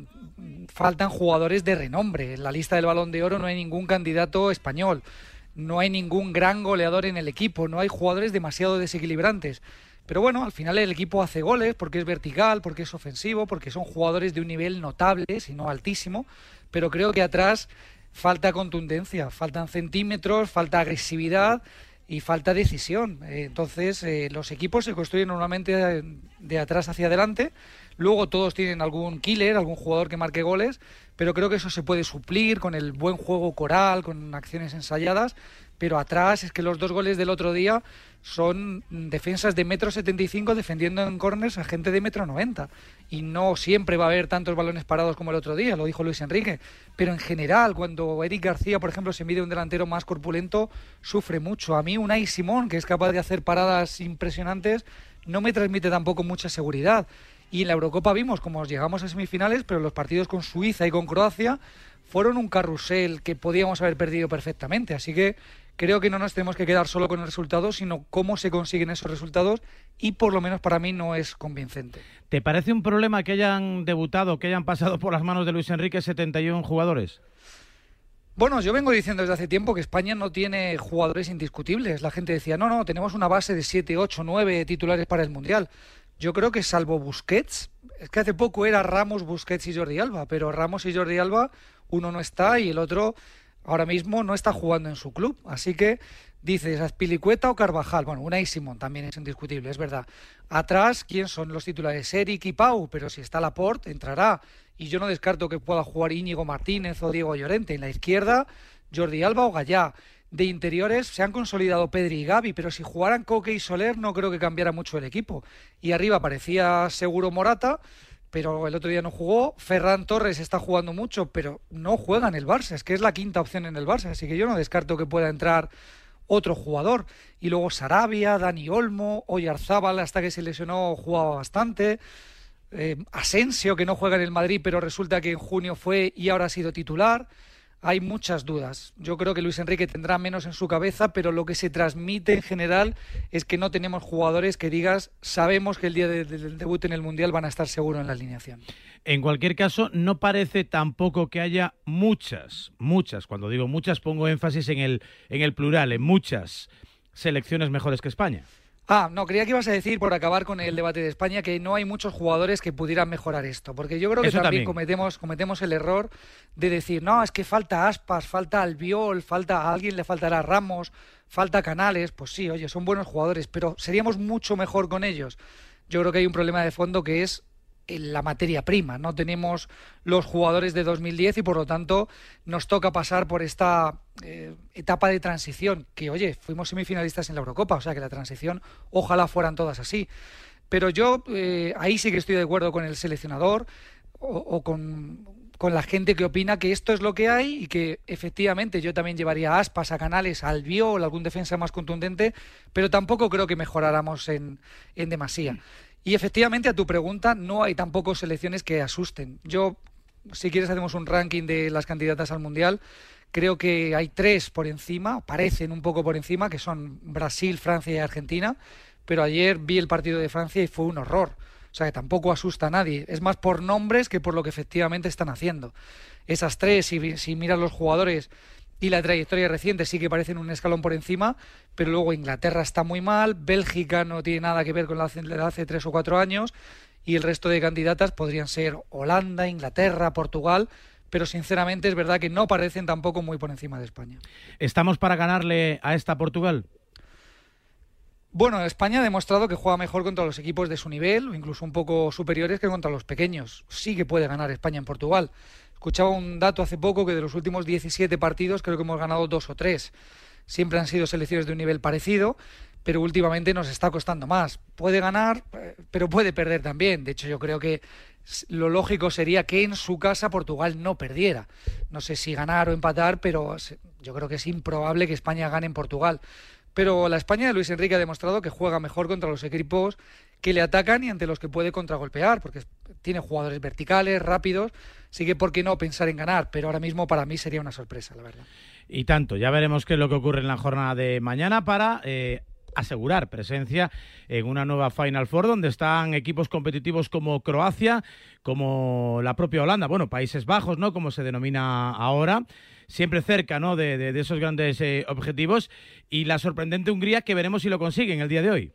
Speaker 10: faltan jugadores de renombre. En la lista del Balón de Oro no hay ningún candidato español, no hay ningún gran goleador en el equipo, no hay jugadores demasiado desequilibrantes. Pero bueno, al final el equipo hace goles porque es vertical, porque es ofensivo, porque son jugadores de un nivel notable, si no altísimo, pero creo que atrás falta contundencia, faltan centímetros, falta agresividad y falta decisión. Entonces los equipos se construyen normalmente de atrás hacia adelante. Luego todos tienen algún killer, algún jugador que marque goles, pero creo que eso se puede suplir con el buen juego coral, con acciones ensayadas. Pero atrás es que los 2 goles del otro día son defensas de 1,75 m defendiendo en corners a gente de 1,90 m. Y no siempre va a haber tantos balones parados como el otro día, lo dijo Luis Enrique. Pero en general, cuando Eric García, por ejemplo, se mide un delantero más corpulento, sufre mucho. A mí Unai Simón, que es capaz de hacer paradas impresionantes, no me transmite tampoco mucha seguridad. Y en la Eurocopa vimos cómo llegamos a semifinales, pero los partidos con Suiza y con Croacia fueron un carrusel que podíamos haber perdido perfectamente. Así que creo que no nos tenemos que quedar solo con el resultado, sino cómo se consiguen esos resultados, y por lo menos para mí no es convincente.
Speaker 2: ¿Te parece un problema que hayan debutado, que hayan pasado por las manos de Luis Enrique 71 jugadores?
Speaker 10: Bueno, yo vengo diciendo desde hace tiempo que España no tiene jugadores indiscutibles. La gente decía, no, tenemos una base de 7, 8, 9 titulares para el Mundial. Yo creo que salvo Busquets, es que hace poco era Ramos, Busquets y Jordi Alba, pero Ramos y Jordi Alba, uno no está y el otro ahora mismo no está jugando en su club. Así que dices, ¿Azpilicueta o Carvajal? Bueno, Unai Simón también es indiscutible, es verdad. Atrás, ¿quién son los titulares? Eric y Pau, pero si está Laporte, entrará. Y yo no descarto que pueda jugar Íñigo Martínez o Diego Llorente. En la izquierda, Jordi Alba o Gallá. De interiores se han consolidado Pedri y Gavi, pero si jugaran Coque y Soler no creo que cambiara mucho el equipo. Y arriba parecía seguro Morata, pero el otro día no jugó. Ferran Torres está jugando mucho, pero no juega en el Barça. Es que es la quinta opción en el Barça, así que yo no descarto que pueda entrar otro jugador. Y luego Sarabia, Dani Olmo, Oyarzábal, hasta que se lesionó jugaba bastante. Asensio, que no juega en el Madrid, pero resulta que en junio fue y ahora ha sido titular. Hay muchas dudas. Yo creo que Luis Enrique tendrá menos en su cabeza, pero lo que se transmite en general es que no tenemos jugadores que digas, sabemos que el día del debut en el Mundial van a estar seguros en la alineación.
Speaker 2: En cualquier caso, no parece tampoco que haya muchas, cuando digo muchas pongo énfasis en el plural, en muchas selecciones mejores que España.
Speaker 10: No, creía que ibas a decir, por acabar con el debate de España, que no hay muchos jugadores que pudieran mejorar esto, porque yo creo que también cometemos el error de decir, no, es que falta Aspas, falta Albiol, a alguien le faltará Ramos, falta Canales. Pues sí, oye, son buenos jugadores, pero seríamos mucho mejor con ellos. Yo creo que hay un problema de fondo que es la materia prima. No tenemos los jugadores de 2010 y por lo tanto nos toca pasar por esta etapa de transición, que oye, fuimos semifinalistas en la Eurocopa, o sea que la transición ojalá fueran todas así. Pero yo ahí sí que estoy de acuerdo con el seleccionador o con con la gente que opina que esto es lo que hay y que efectivamente yo también llevaría a Aspas, a Canales, a Albiol, algún defensa más contundente, pero tampoco creo que mejoráramos en demasía. Y efectivamente, a tu pregunta, no hay tampoco selecciones que asusten. Yo, si quieres, hacemos un ranking de las candidatas al Mundial. Creo que hay 3 por encima, parecen un poco por encima, que son Brasil, Francia y Argentina, pero ayer vi el partido de Francia y fue un horror. O sea, que tampoco asusta a nadie. Es más por nombres que por lo que efectivamente están haciendo. Esas 3, si miras los jugadores y la trayectoria reciente, sí que parecen un escalón por encima, pero luego Inglaterra está muy mal, Bélgica no tiene nada que ver con la de hace 3 o 4 años, y el resto de candidatas podrían ser Holanda, Inglaterra, Portugal, pero sinceramente es verdad que no parecen tampoco muy por encima de España.
Speaker 2: ¿Estamos para ganarle a esta Portugal?
Speaker 10: Bueno, España ha demostrado que juega mejor contra los equipos de su nivel, o incluso un poco superiores, que contra los pequeños. Sí que puede ganar España en Portugal. Escuchaba un dato hace poco que de los últimos 17 partidos creo que hemos ganado 2 o 3. Siempre han sido selecciones de un nivel parecido, pero últimamente nos está costando más. Puede ganar, pero puede perder también. De hecho, yo creo que lo lógico sería que en su casa Portugal no perdiera. No sé si ganar o empatar, pero yo creo que es improbable que España gane en Portugal. Pero la España de Luis Enrique ha demostrado que juega mejor contra los equipos que le atacan y ante los que puede contragolpear, porque tiene jugadores verticales, rápidos, así que ¿por qué no pensar en ganar? Pero ahora mismo para mí sería una sorpresa, la verdad.
Speaker 2: Y tanto, ya veremos qué es lo que ocurre en la jornada de mañana para asegurar presencia en una nueva Final Four donde están equipos competitivos como Croacia, como la propia Holanda, bueno, Países Bajos, ¿no?, como se denomina ahora, siempre cerca, ¿no?, de esos grandes objetivos, y la sorprendente Hungría, que veremos si lo consigue en el día de hoy.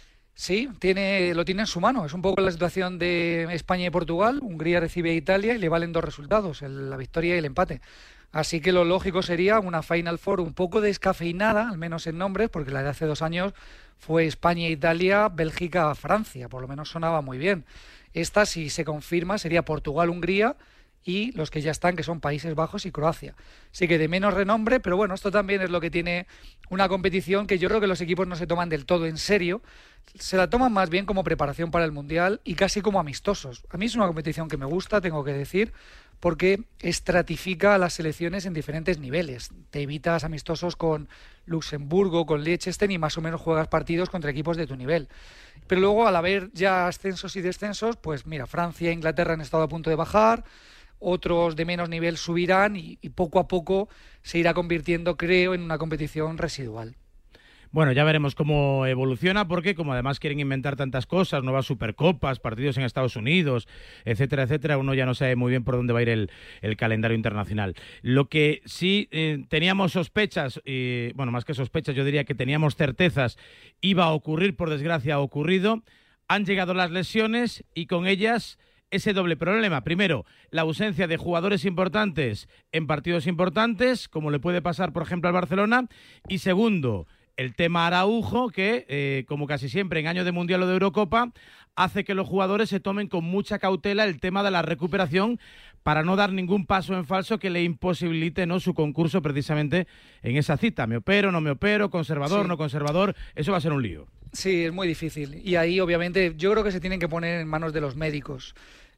Speaker 10: Sí, lo tiene en su mano. Es un poco la situación de España y Portugal. Hungría recibe a Italia y le valen 2 resultados, la victoria y el empate. Así que lo lógico sería una Final Four un poco descafeinada, al menos en nombres, porque la de hace 2 años fue España-Italia, Bélgica-Francia, por lo menos sonaba muy bien. Esta, si se confirma, sería Portugal-Hungría y los que ya están, que son Países Bajos y Croacia. Así que de menos renombre, pero bueno, esto también es lo que tiene una competición que yo creo que los equipos no se toman del todo en serio, se la toman más bien como preparación para el Mundial y casi como amistosos. A mí es una competición que me gusta, tengo que decir, porque estratifica a las selecciones en diferentes niveles. Te evitas amistosos con Luxemburgo, con Liechtenstein y más o menos juegas partidos contra equipos de tu nivel. Pero luego, al haber ya ascensos y descensos, pues mira, Francia e Inglaterra han estado a punto de bajar, otros de menos nivel subirán y poco a poco se irá convirtiendo, creo, en una competición residual.
Speaker 2: Bueno, ya veremos cómo evoluciona, porque como además quieren inventar tantas cosas, nuevas supercopas, partidos en Estados Unidos, etcétera, etcétera, uno ya no sabe muy bien por dónde va a ir el calendario internacional. Lo que sí teníamos sospechas, y bueno, más que sospechas, yo diría que teníamos certezas, iba a ocurrir, por desgracia ha ocurrido, han llegado las lesiones y con ellas ese doble problema. Primero, la ausencia de jugadores importantes en partidos importantes, como le puede pasar, por ejemplo, al Barcelona, y segundo, el tema Araujo, que, como casi siempre en año de Mundial o de Eurocopa, hace que los jugadores se tomen con mucha cautela el tema de la recuperación para no dar ningún paso en falso que le imposibilite, ¿no?, su concurso precisamente en esa cita. ¿Me opero, no me opero? ¿Conservador, no conservador? Eso va a ser un lío.
Speaker 10: Sí, es muy difícil. Y ahí, obviamente, yo creo que se tienen que poner en manos de los médicos.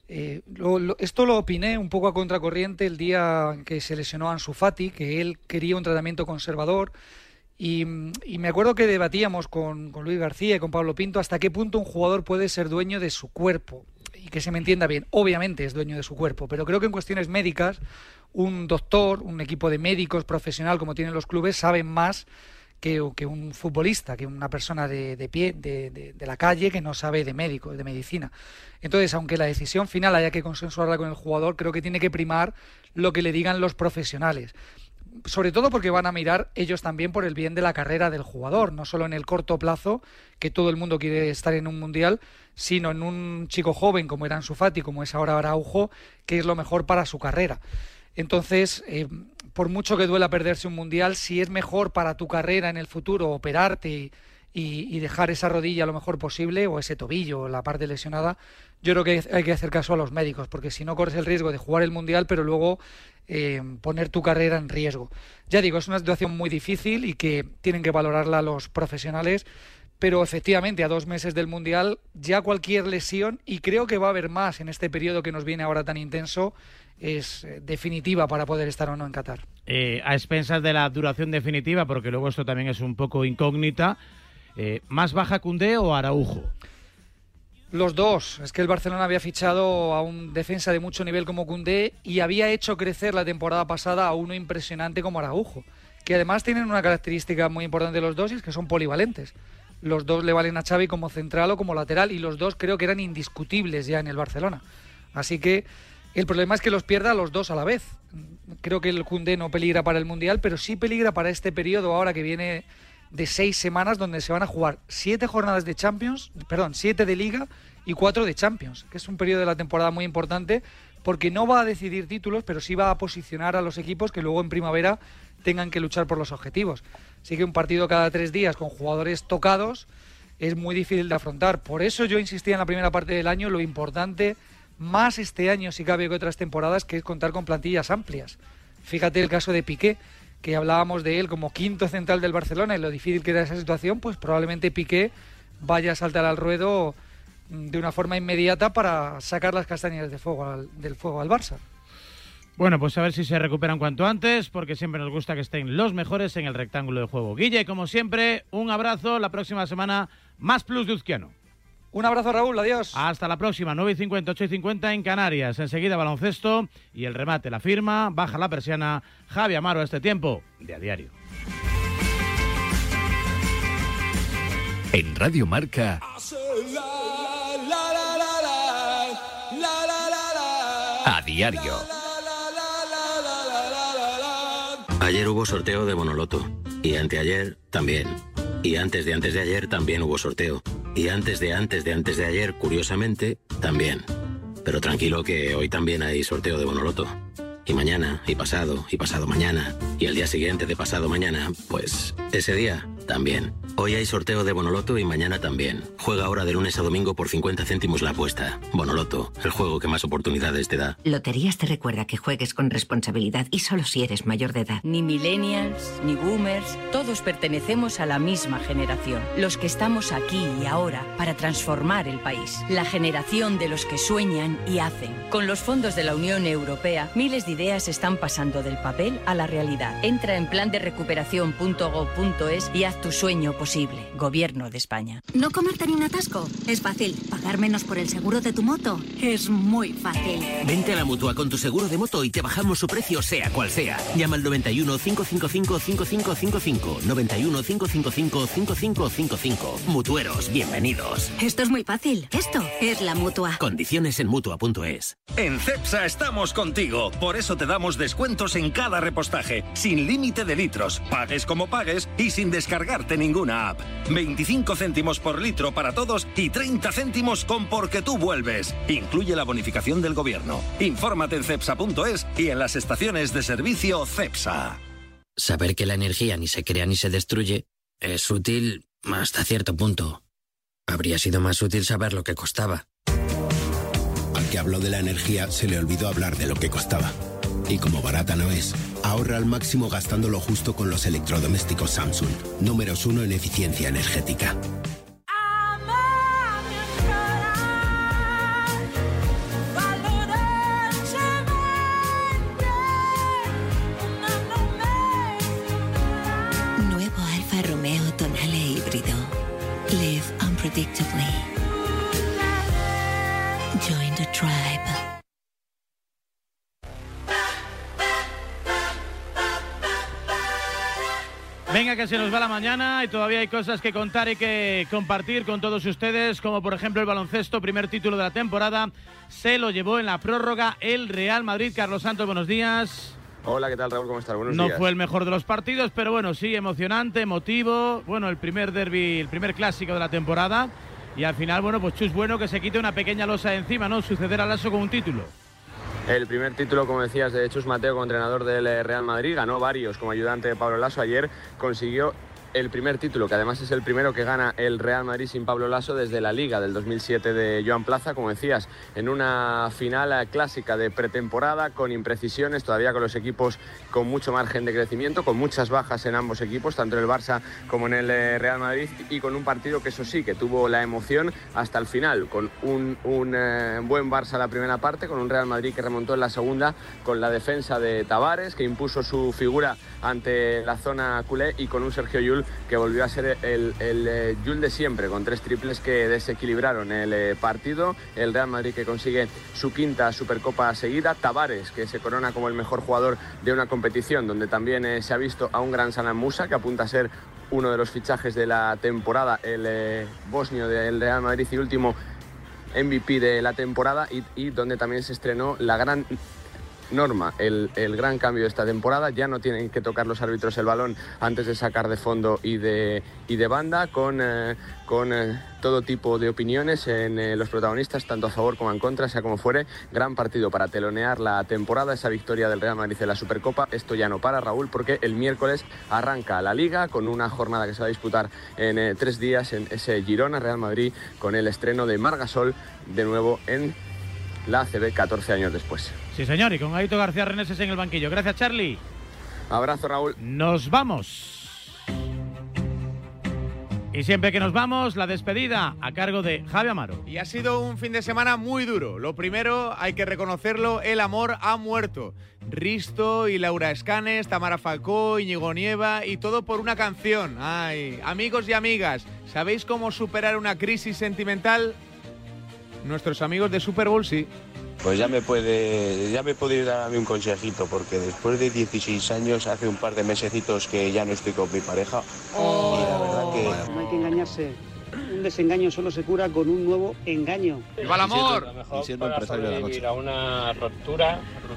Speaker 10: Esto lo opiné un poco a contracorriente el día en que se lesionó Ansu Fati, que él quería un tratamiento conservador. Y me acuerdo que debatíamos con Luis García y con Pablo Pinto hasta qué punto un jugador puede ser dueño de su cuerpo. Y que se me entienda bien, obviamente es dueño de su cuerpo, pero creo que en cuestiones médicas un doctor, un equipo de médicos profesional como tienen los clubes, saben más que un futbolista, que una persona de pie, de la calle, que no sabe de médico, de medicina. Entonces, aunque la decisión final haya que consensuarla con el jugador, creo que tiene que primar lo que le digan los profesionales. Sobre todo porque van a mirar ellos también por el bien de la carrera del jugador, no solo en el corto plazo, que todo el mundo quiere estar en un mundial, sino en un chico joven como era Ansu Fati, como es ahora Araujo, que es lo mejor para su carrera. Entonces, por mucho que duela perderse un mundial, si es mejor para tu carrera en el futuro operarte y dejar esa rodilla lo mejor posible, o ese tobillo, o la parte lesionada, yo creo que hay que hacer caso a los médicos, porque si no corres el riesgo de jugar el mundial, pero luego poner tu carrera en riesgo. Ya digo, es una situación muy difícil y que tienen que valorarla los profesionales, pero efectivamente a 2 meses del Mundial ya cualquier lesión, y creo que va a haber más en este periodo que nos viene ahora tan intenso, es definitiva para poder estar o no en Qatar.
Speaker 2: A expensas de la duración definitiva, porque luego esto también es un poco incógnita, ¿más baja Koundé o Araujo?
Speaker 10: Los dos. Es que el Barcelona había fichado a un defensa de mucho nivel como Koundé y había hecho crecer la temporada pasada a uno impresionante como Araujo, que además tienen una característica muy importante los dos, y es que son polivalentes. Los dos le valen a Xavi como central o como lateral, y los dos creo que eran indiscutibles ya en el Barcelona. Así que el problema es que los pierda los dos a la vez. Creo que el Koundé no peligra para el Mundial, pero sí peligra para este periodo ahora que viene de 6 semanas, donde se van a jugar 7 jornadas de Champions, 7 de Liga y 4 de Champions, que es un periodo de la temporada muy importante, porque no va a decidir títulos, pero sí va a posicionar a los equipos que luego en primavera tengan que luchar por los objetivos. Así que un partido cada 3 días con jugadores tocados es muy difícil de afrontar. Por eso yo insistía en la primera parte del año, lo importante, más este año si cabe que otras temporadas, que es contar con plantillas amplias. Fíjate el caso de Piqué, que hablábamos de él como quinto central del Barcelona y lo difícil que era esa situación, pues probablemente Piqué vaya a saltar al ruedo de una forma inmediata para sacar las castañas del fuego al Barça.
Speaker 2: Bueno, pues a ver si se recuperan cuanto antes, porque siempre nos gusta que estén los mejores en el rectángulo de juego. Guille, como siempre, un abrazo. La próxima semana, más Plus de Uzquiano.
Speaker 10: Un abrazo, Raúl. Adiós.
Speaker 2: Hasta la próxima. 9:50, 8:50 en Canarias. Enseguida baloncesto y el remate. La firma, baja la persiana. Javi Amaro, este tiempo de A Diario.
Speaker 7: En Radio Marca. A Diario.
Speaker 11: Ayer hubo sorteo de Bonoloto. Y anteayer también. Y antes de ayer también hubo sorteo. Y antes de ayer, curiosamente, también. Pero tranquilo que hoy también hay sorteo de Bonoloto. Y mañana, y pasado mañana, y el día siguiente de pasado mañana, pues ese día también. Hoy hay sorteo de Bonoloto y mañana también. Juega ahora de lunes a domingo por 50 céntimos la apuesta. Bonoloto, el juego que más oportunidades te da.
Speaker 12: Loterías te recuerda que juegues con responsabilidad y solo si eres mayor de edad. Ni millennials, ni boomers, todos pertenecemos a la misma generación. Los que estamos aquí y ahora para transformar el país. La generación de los que sueñan y hacen. Con los fondos de la Unión Europea, miles de ideas están pasando del papel a la realidad. Entra en planderecuperación.gov.es y haz tu sueño posible. Gobierno de España.
Speaker 13: ¿No comerte ni un atasco? Es fácil. ¿Pagar menos por el seguro de tu moto? Es muy fácil.
Speaker 26: Vente a la Mutua con tu seguro de moto y te bajamos su precio sea cual sea. Llama al 91 555 5555. 91 555 5555. Mutueros, bienvenidos.
Speaker 13: Esto es muy fácil. Esto es la Mutua.
Speaker 26: Condiciones en Mutua.es.
Speaker 28: En Cepsa estamos contigo. Por eso te damos descuentos en cada repostaje, sin límite de litros, pagues como pagues y sin descargarte ninguna app. 25 céntimos por litro para todos y 30 céntimos con Porque tú vuelves. Incluye la bonificación del gobierno. Infórmate en cepsa.es y en las estaciones de servicio Cepsa.
Speaker 14: Saber que la energía ni se crea ni se destruye es útil hasta cierto punto. Habría sido más útil saber lo que costaba.
Speaker 15: Al que habló de la energía se le olvidó hablar de lo que costaba. Y como barata no es, ahorra al máximo gastando lo justo con los electrodomésticos Samsung, números 1 en eficiencia energética.
Speaker 16: Nuevo Alfa Romeo Tonale híbrido. Live unpredictably. Join the tribe.
Speaker 2: Venga, que se nos va la mañana y todavía hay cosas que contar y que compartir con todos ustedes, como por ejemplo el baloncesto, primer título de la temporada, se lo llevó en la prórroga el Real Madrid. Carlos Santos, buenos días.
Speaker 21: Hola, ¿qué tal, Raúl? ¿Cómo estás? Buenos días.
Speaker 2: No fue el mejor de los partidos, pero bueno, sí, emocionante, emotivo. Bueno, el primer derbi, el primer clásico de la temporada. Y al final, bueno, pues Chus Bueno que se quite una pequeña losa de encima, ¿no? Suceder al Lasso con un título.
Speaker 21: El primer título, como decías, de Chus Mateo como entrenador del Real Madrid. Ganó varios como ayudante de Pablo Lasso. Ayer consiguió el primer título, que además es el primero que gana el Real Madrid sin Pablo Laso desde la Liga del 2007 de Joan Plaza, como decías, en una final clásica de pretemporada, con imprecisiones, todavía con los equipos con mucho margen de crecimiento, con muchas bajas en ambos equipos, tanto en el Barça como en el Real Madrid, y con un partido que eso sí, que tuvo la emoción hasta el final, con un buen Barça la primera parte, con un Real Madrid que remontó en la segunda, con la defensa de Tavares, que impuso su figura ante la zona culé, y con un Sergio Llull que volvió a ser el Llull de siempre, con 3 triples que desequilibraron el partido. El Real Madrid que consigue su quinta Supercopa seguida. Tavares, que se corona como el mejor jugador de una competición donde también se ha visto a un gran Salam Musa, que apunta a ser uno de los fichajes de la temporada, el bosnio del Real Madrid y último MVP de la temporada, y donde también se estrenó la gran norma, el gran cambio de esta temporada. Ya no tienen que tocar los árbitros el balón antes de sacar de fondo y de banda, con todo tipo de opiniones en los protagonistas, tanto a favor como en contra, sea como fuere. Gran partido para telonear la temporada, esa victoria del Real Madrid en la Supercopa. Esto ya no para, Raúl, porque el miércoles arranca la Liga con una jornada que se va a disputar en 3 días en ese Girona Real Madrid, con el estreno de Marc Gasol de nuevo en la ACB 14 años después.
Speaker 2: Sí, señor, y con Aito García Reneses en el banquillo. Gracias, Charlie.
Speaker 21: Abrazo, Raúl.
Speaker 2: Nos vamos. Y siempre que nos vamos, la despedida a cargo de Javi Amaro.
Speaker 1: Y ha sido un fin de semana muy duro. Lo primero, hay que reconocerlo, el amor ha muerto. Risto y Laura Escanes, Tamara Falcó, Íñigo Nieva, y todo por una canción. Ay, amigos y amigas, ¿sabéis cómo superar una crisis sentimental? Nuestros amigos de Super Bowl sí.
Speaker 3: Pues ya me puede dar a mí un consejito, porque después de 16 años, hace un par de mesecitos que ya no estoy con mi pareja. Y la verdad que...
Speaker 4: No hay que engañarse. Un desengaño solo se cura con un nuevo engaño.
Speaker 1: ¡Viva el amor!
Speaker 5: Lo mejor para sobrevivir a una ruptura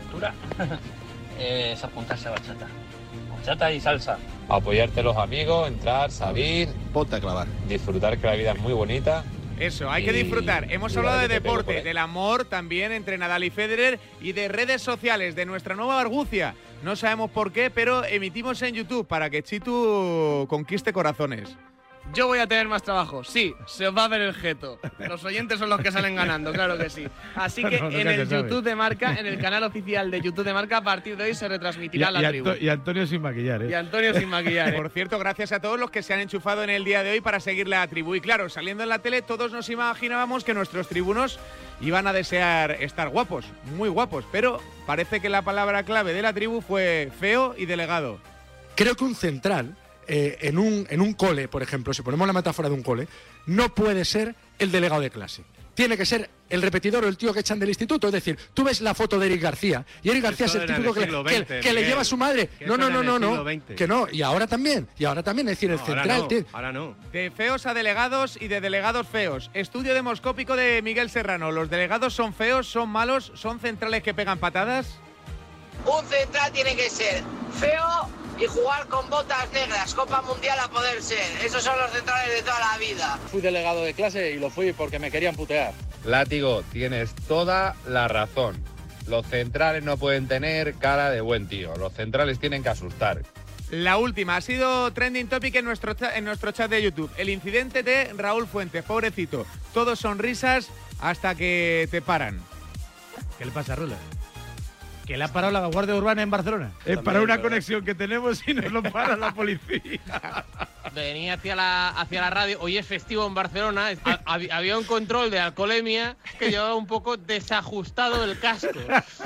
Speaker 5: es apuntarse a bachata. Bachata y salsa. Apoyarte a los amigos, entrar, salir,
Speaker 6: ponte a clavar.
Speaker 5: Disfrutar, que la vida es muy bonita.
Speaker 1: Eso, hay que disfrutar. Hemos hablado de deporte, del amor también entre Nadal y Federer, y de redes sociales, de nuestra nueva argucia. No sabemos por qué, pero emitimos en YouTube para que Chitu conquiste corazones.
Speaker 8: Yo voy a tener más trabajo, sí, se os va a ver el jeto. Los oyentes son los que salen ganando, claro que sí. Así que en el YouTube de Marca, en el canal oficial de YouTube de Marca, a partir de hoy se retransmitirá la tribu.
Speaker 2: Y Antonio sin maquillar, ¿eh?
Speaker 1: Y Antonio sin maquillar, ¿eh? Por cierto, gracias a todos los que se han enchufado en el día de hoy para seguir la tribu. Y claro, saliendo en la tele, todos nos imaginábamos que nuestros tribunos iban a desear estar guapos, muy guapos. Pero parece que la palabra clave de la tribu fue feo y delegado.
Speaker 17: Creo que un central... en un cole, por ejemplo, si ponemos la metáfora de un cole, no puede ser el delegado de clase. Tiene que ser el repetidor o el tío que echan del instituto. Es decir, tú ves la foto de Eric García y Eric García es el típico que le lleva a su madre. No. Que no. Y ahora también. Es decir, el central.
Speaker 6: Ahora no.
Speaker 1: De feos a delegados y de delegados feos. Estudio demoscópico de Miguel Serrano. ¿Los delegados son feos, son malos, son centrales que pegan patadas?
Speaker 18: Un central tiene que ser feo y jugar con botas negras, Copa Mundial a poder ser. Esos son los centrales de toda la vida.
Speaker 23: Fui delegado de clase y lo fui porque me querían putear.
Speaker 24: Látigo, tienes toda la razón. Los centrales no pueden tener cara de buen tío. Los centrales tienen que asustar.
Speaker 1: La última ha sido trending topic en nuestro chat de YouTube. El incidente de Raúl Fuentes, pobrecito. Todos sonrisas hasta que te paran.
Speaker 2: ¿Qué le pasa a Rula? Que le ha parado la Guardia Urbana en Barcelona. Es para una conexión que tenemos y nos lo para la policía.
Speaker 8: Venía hacia la radio. Hoy es festivo en Barcelona. Había un control de alcoholemia que llevaba un poco desajustado el casco.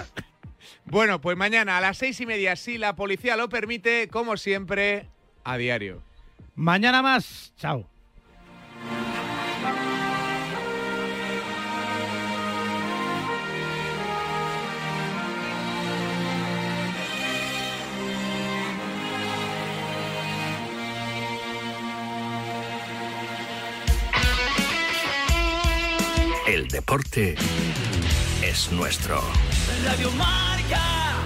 Speaker 1: Bueno, pues mañana a las 6:30, si la policía lo permite, como siempre, a diario.
Speaker 2: Mañana más. Chao.
Speaker 7: El deporte es nuestro.
Speaker 31: Radio Marca.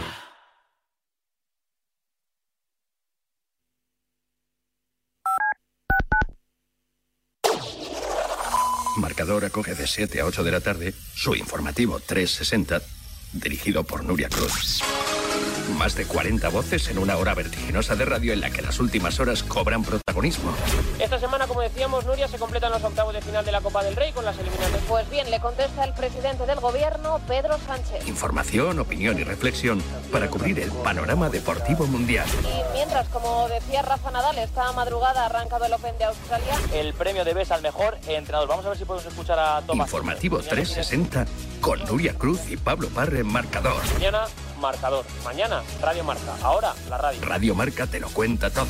Speaker 7: Marcador acoge de 7 a 8 de la tarde su informativo 360, dirigido por Nuria Cruz. Más de 40 voces en una hora vertiginosa de radio en la que las últimas horas cobran protagonismo.
Speaker 6: Esta semana, como decíamos, Nuria, se completan los octavos de final de la Copa del Rey con las eliminatorias.
Speaker 9: Pues bien, le contesta el presidente del gobierno, Pedro Sánchez.
Speaker 7: Información, opinión y reflexión para cubrir el panorama deportivo mundial.
Speaker 9: Y mientras, como decía Rafa Nadal, esta madrugada ha arrancado el Open de Australia.
Speaker 6: El premio de BES al mejor entrenador. Vamos a ver si podemos escuchar a Tomás.
Speaker 7: Informativo 360 con Nuria Cruz y Pablo Parre en Marcador.
Speaker 6: Mañana, Marcador. Mañana, Radio Marca. Ahora, la radio.
Speaker 7: Radio Marca te lo cuenta todo.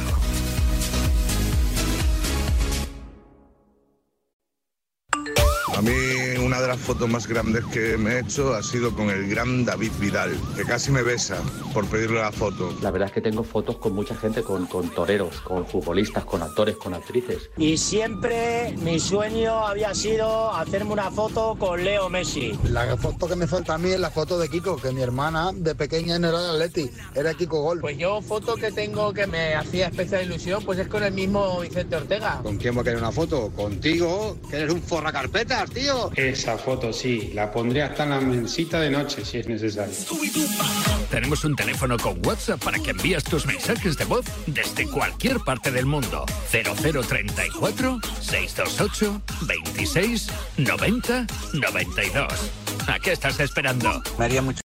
Speaker 10: A mí una de las fotos más grandes que me he hecho ha sido con el gran David Vidal, que casi me besa por pedirle la foto.
Speaker 11: La verdad es que tengo fotos con mucha gente, con toreros, con futbolistas, con actores, con actrices.
Speaker 19: Y siempre mi sueño había sido hacerme una foto con Leo Messi.
Speaker 20: La foto que me falta a mí es la foto de Kiko, que mi hermana de pequeña no era de Atleti, era Kiko Gol.
Speaker 22: Pues yo foto que tengo que me hacía especial ilusión, pues es con el mismo Vicente Ortega.
Speaker 20: ¿Con quién va a querer una foto? Contigo, que eres un forracarpetas, tío.
Speaker 25: Esa foto sí, la pondré hasta en la mesita de noche si es necesario.
Speaker 7: Tenemos un teléfono con WhatsApp para que envíes tus mensajes de voz desde cualquier parte del mundo. 0034 628 26 90 92. ¿A qué estás esperando?
Speaker 20: Me haría mucho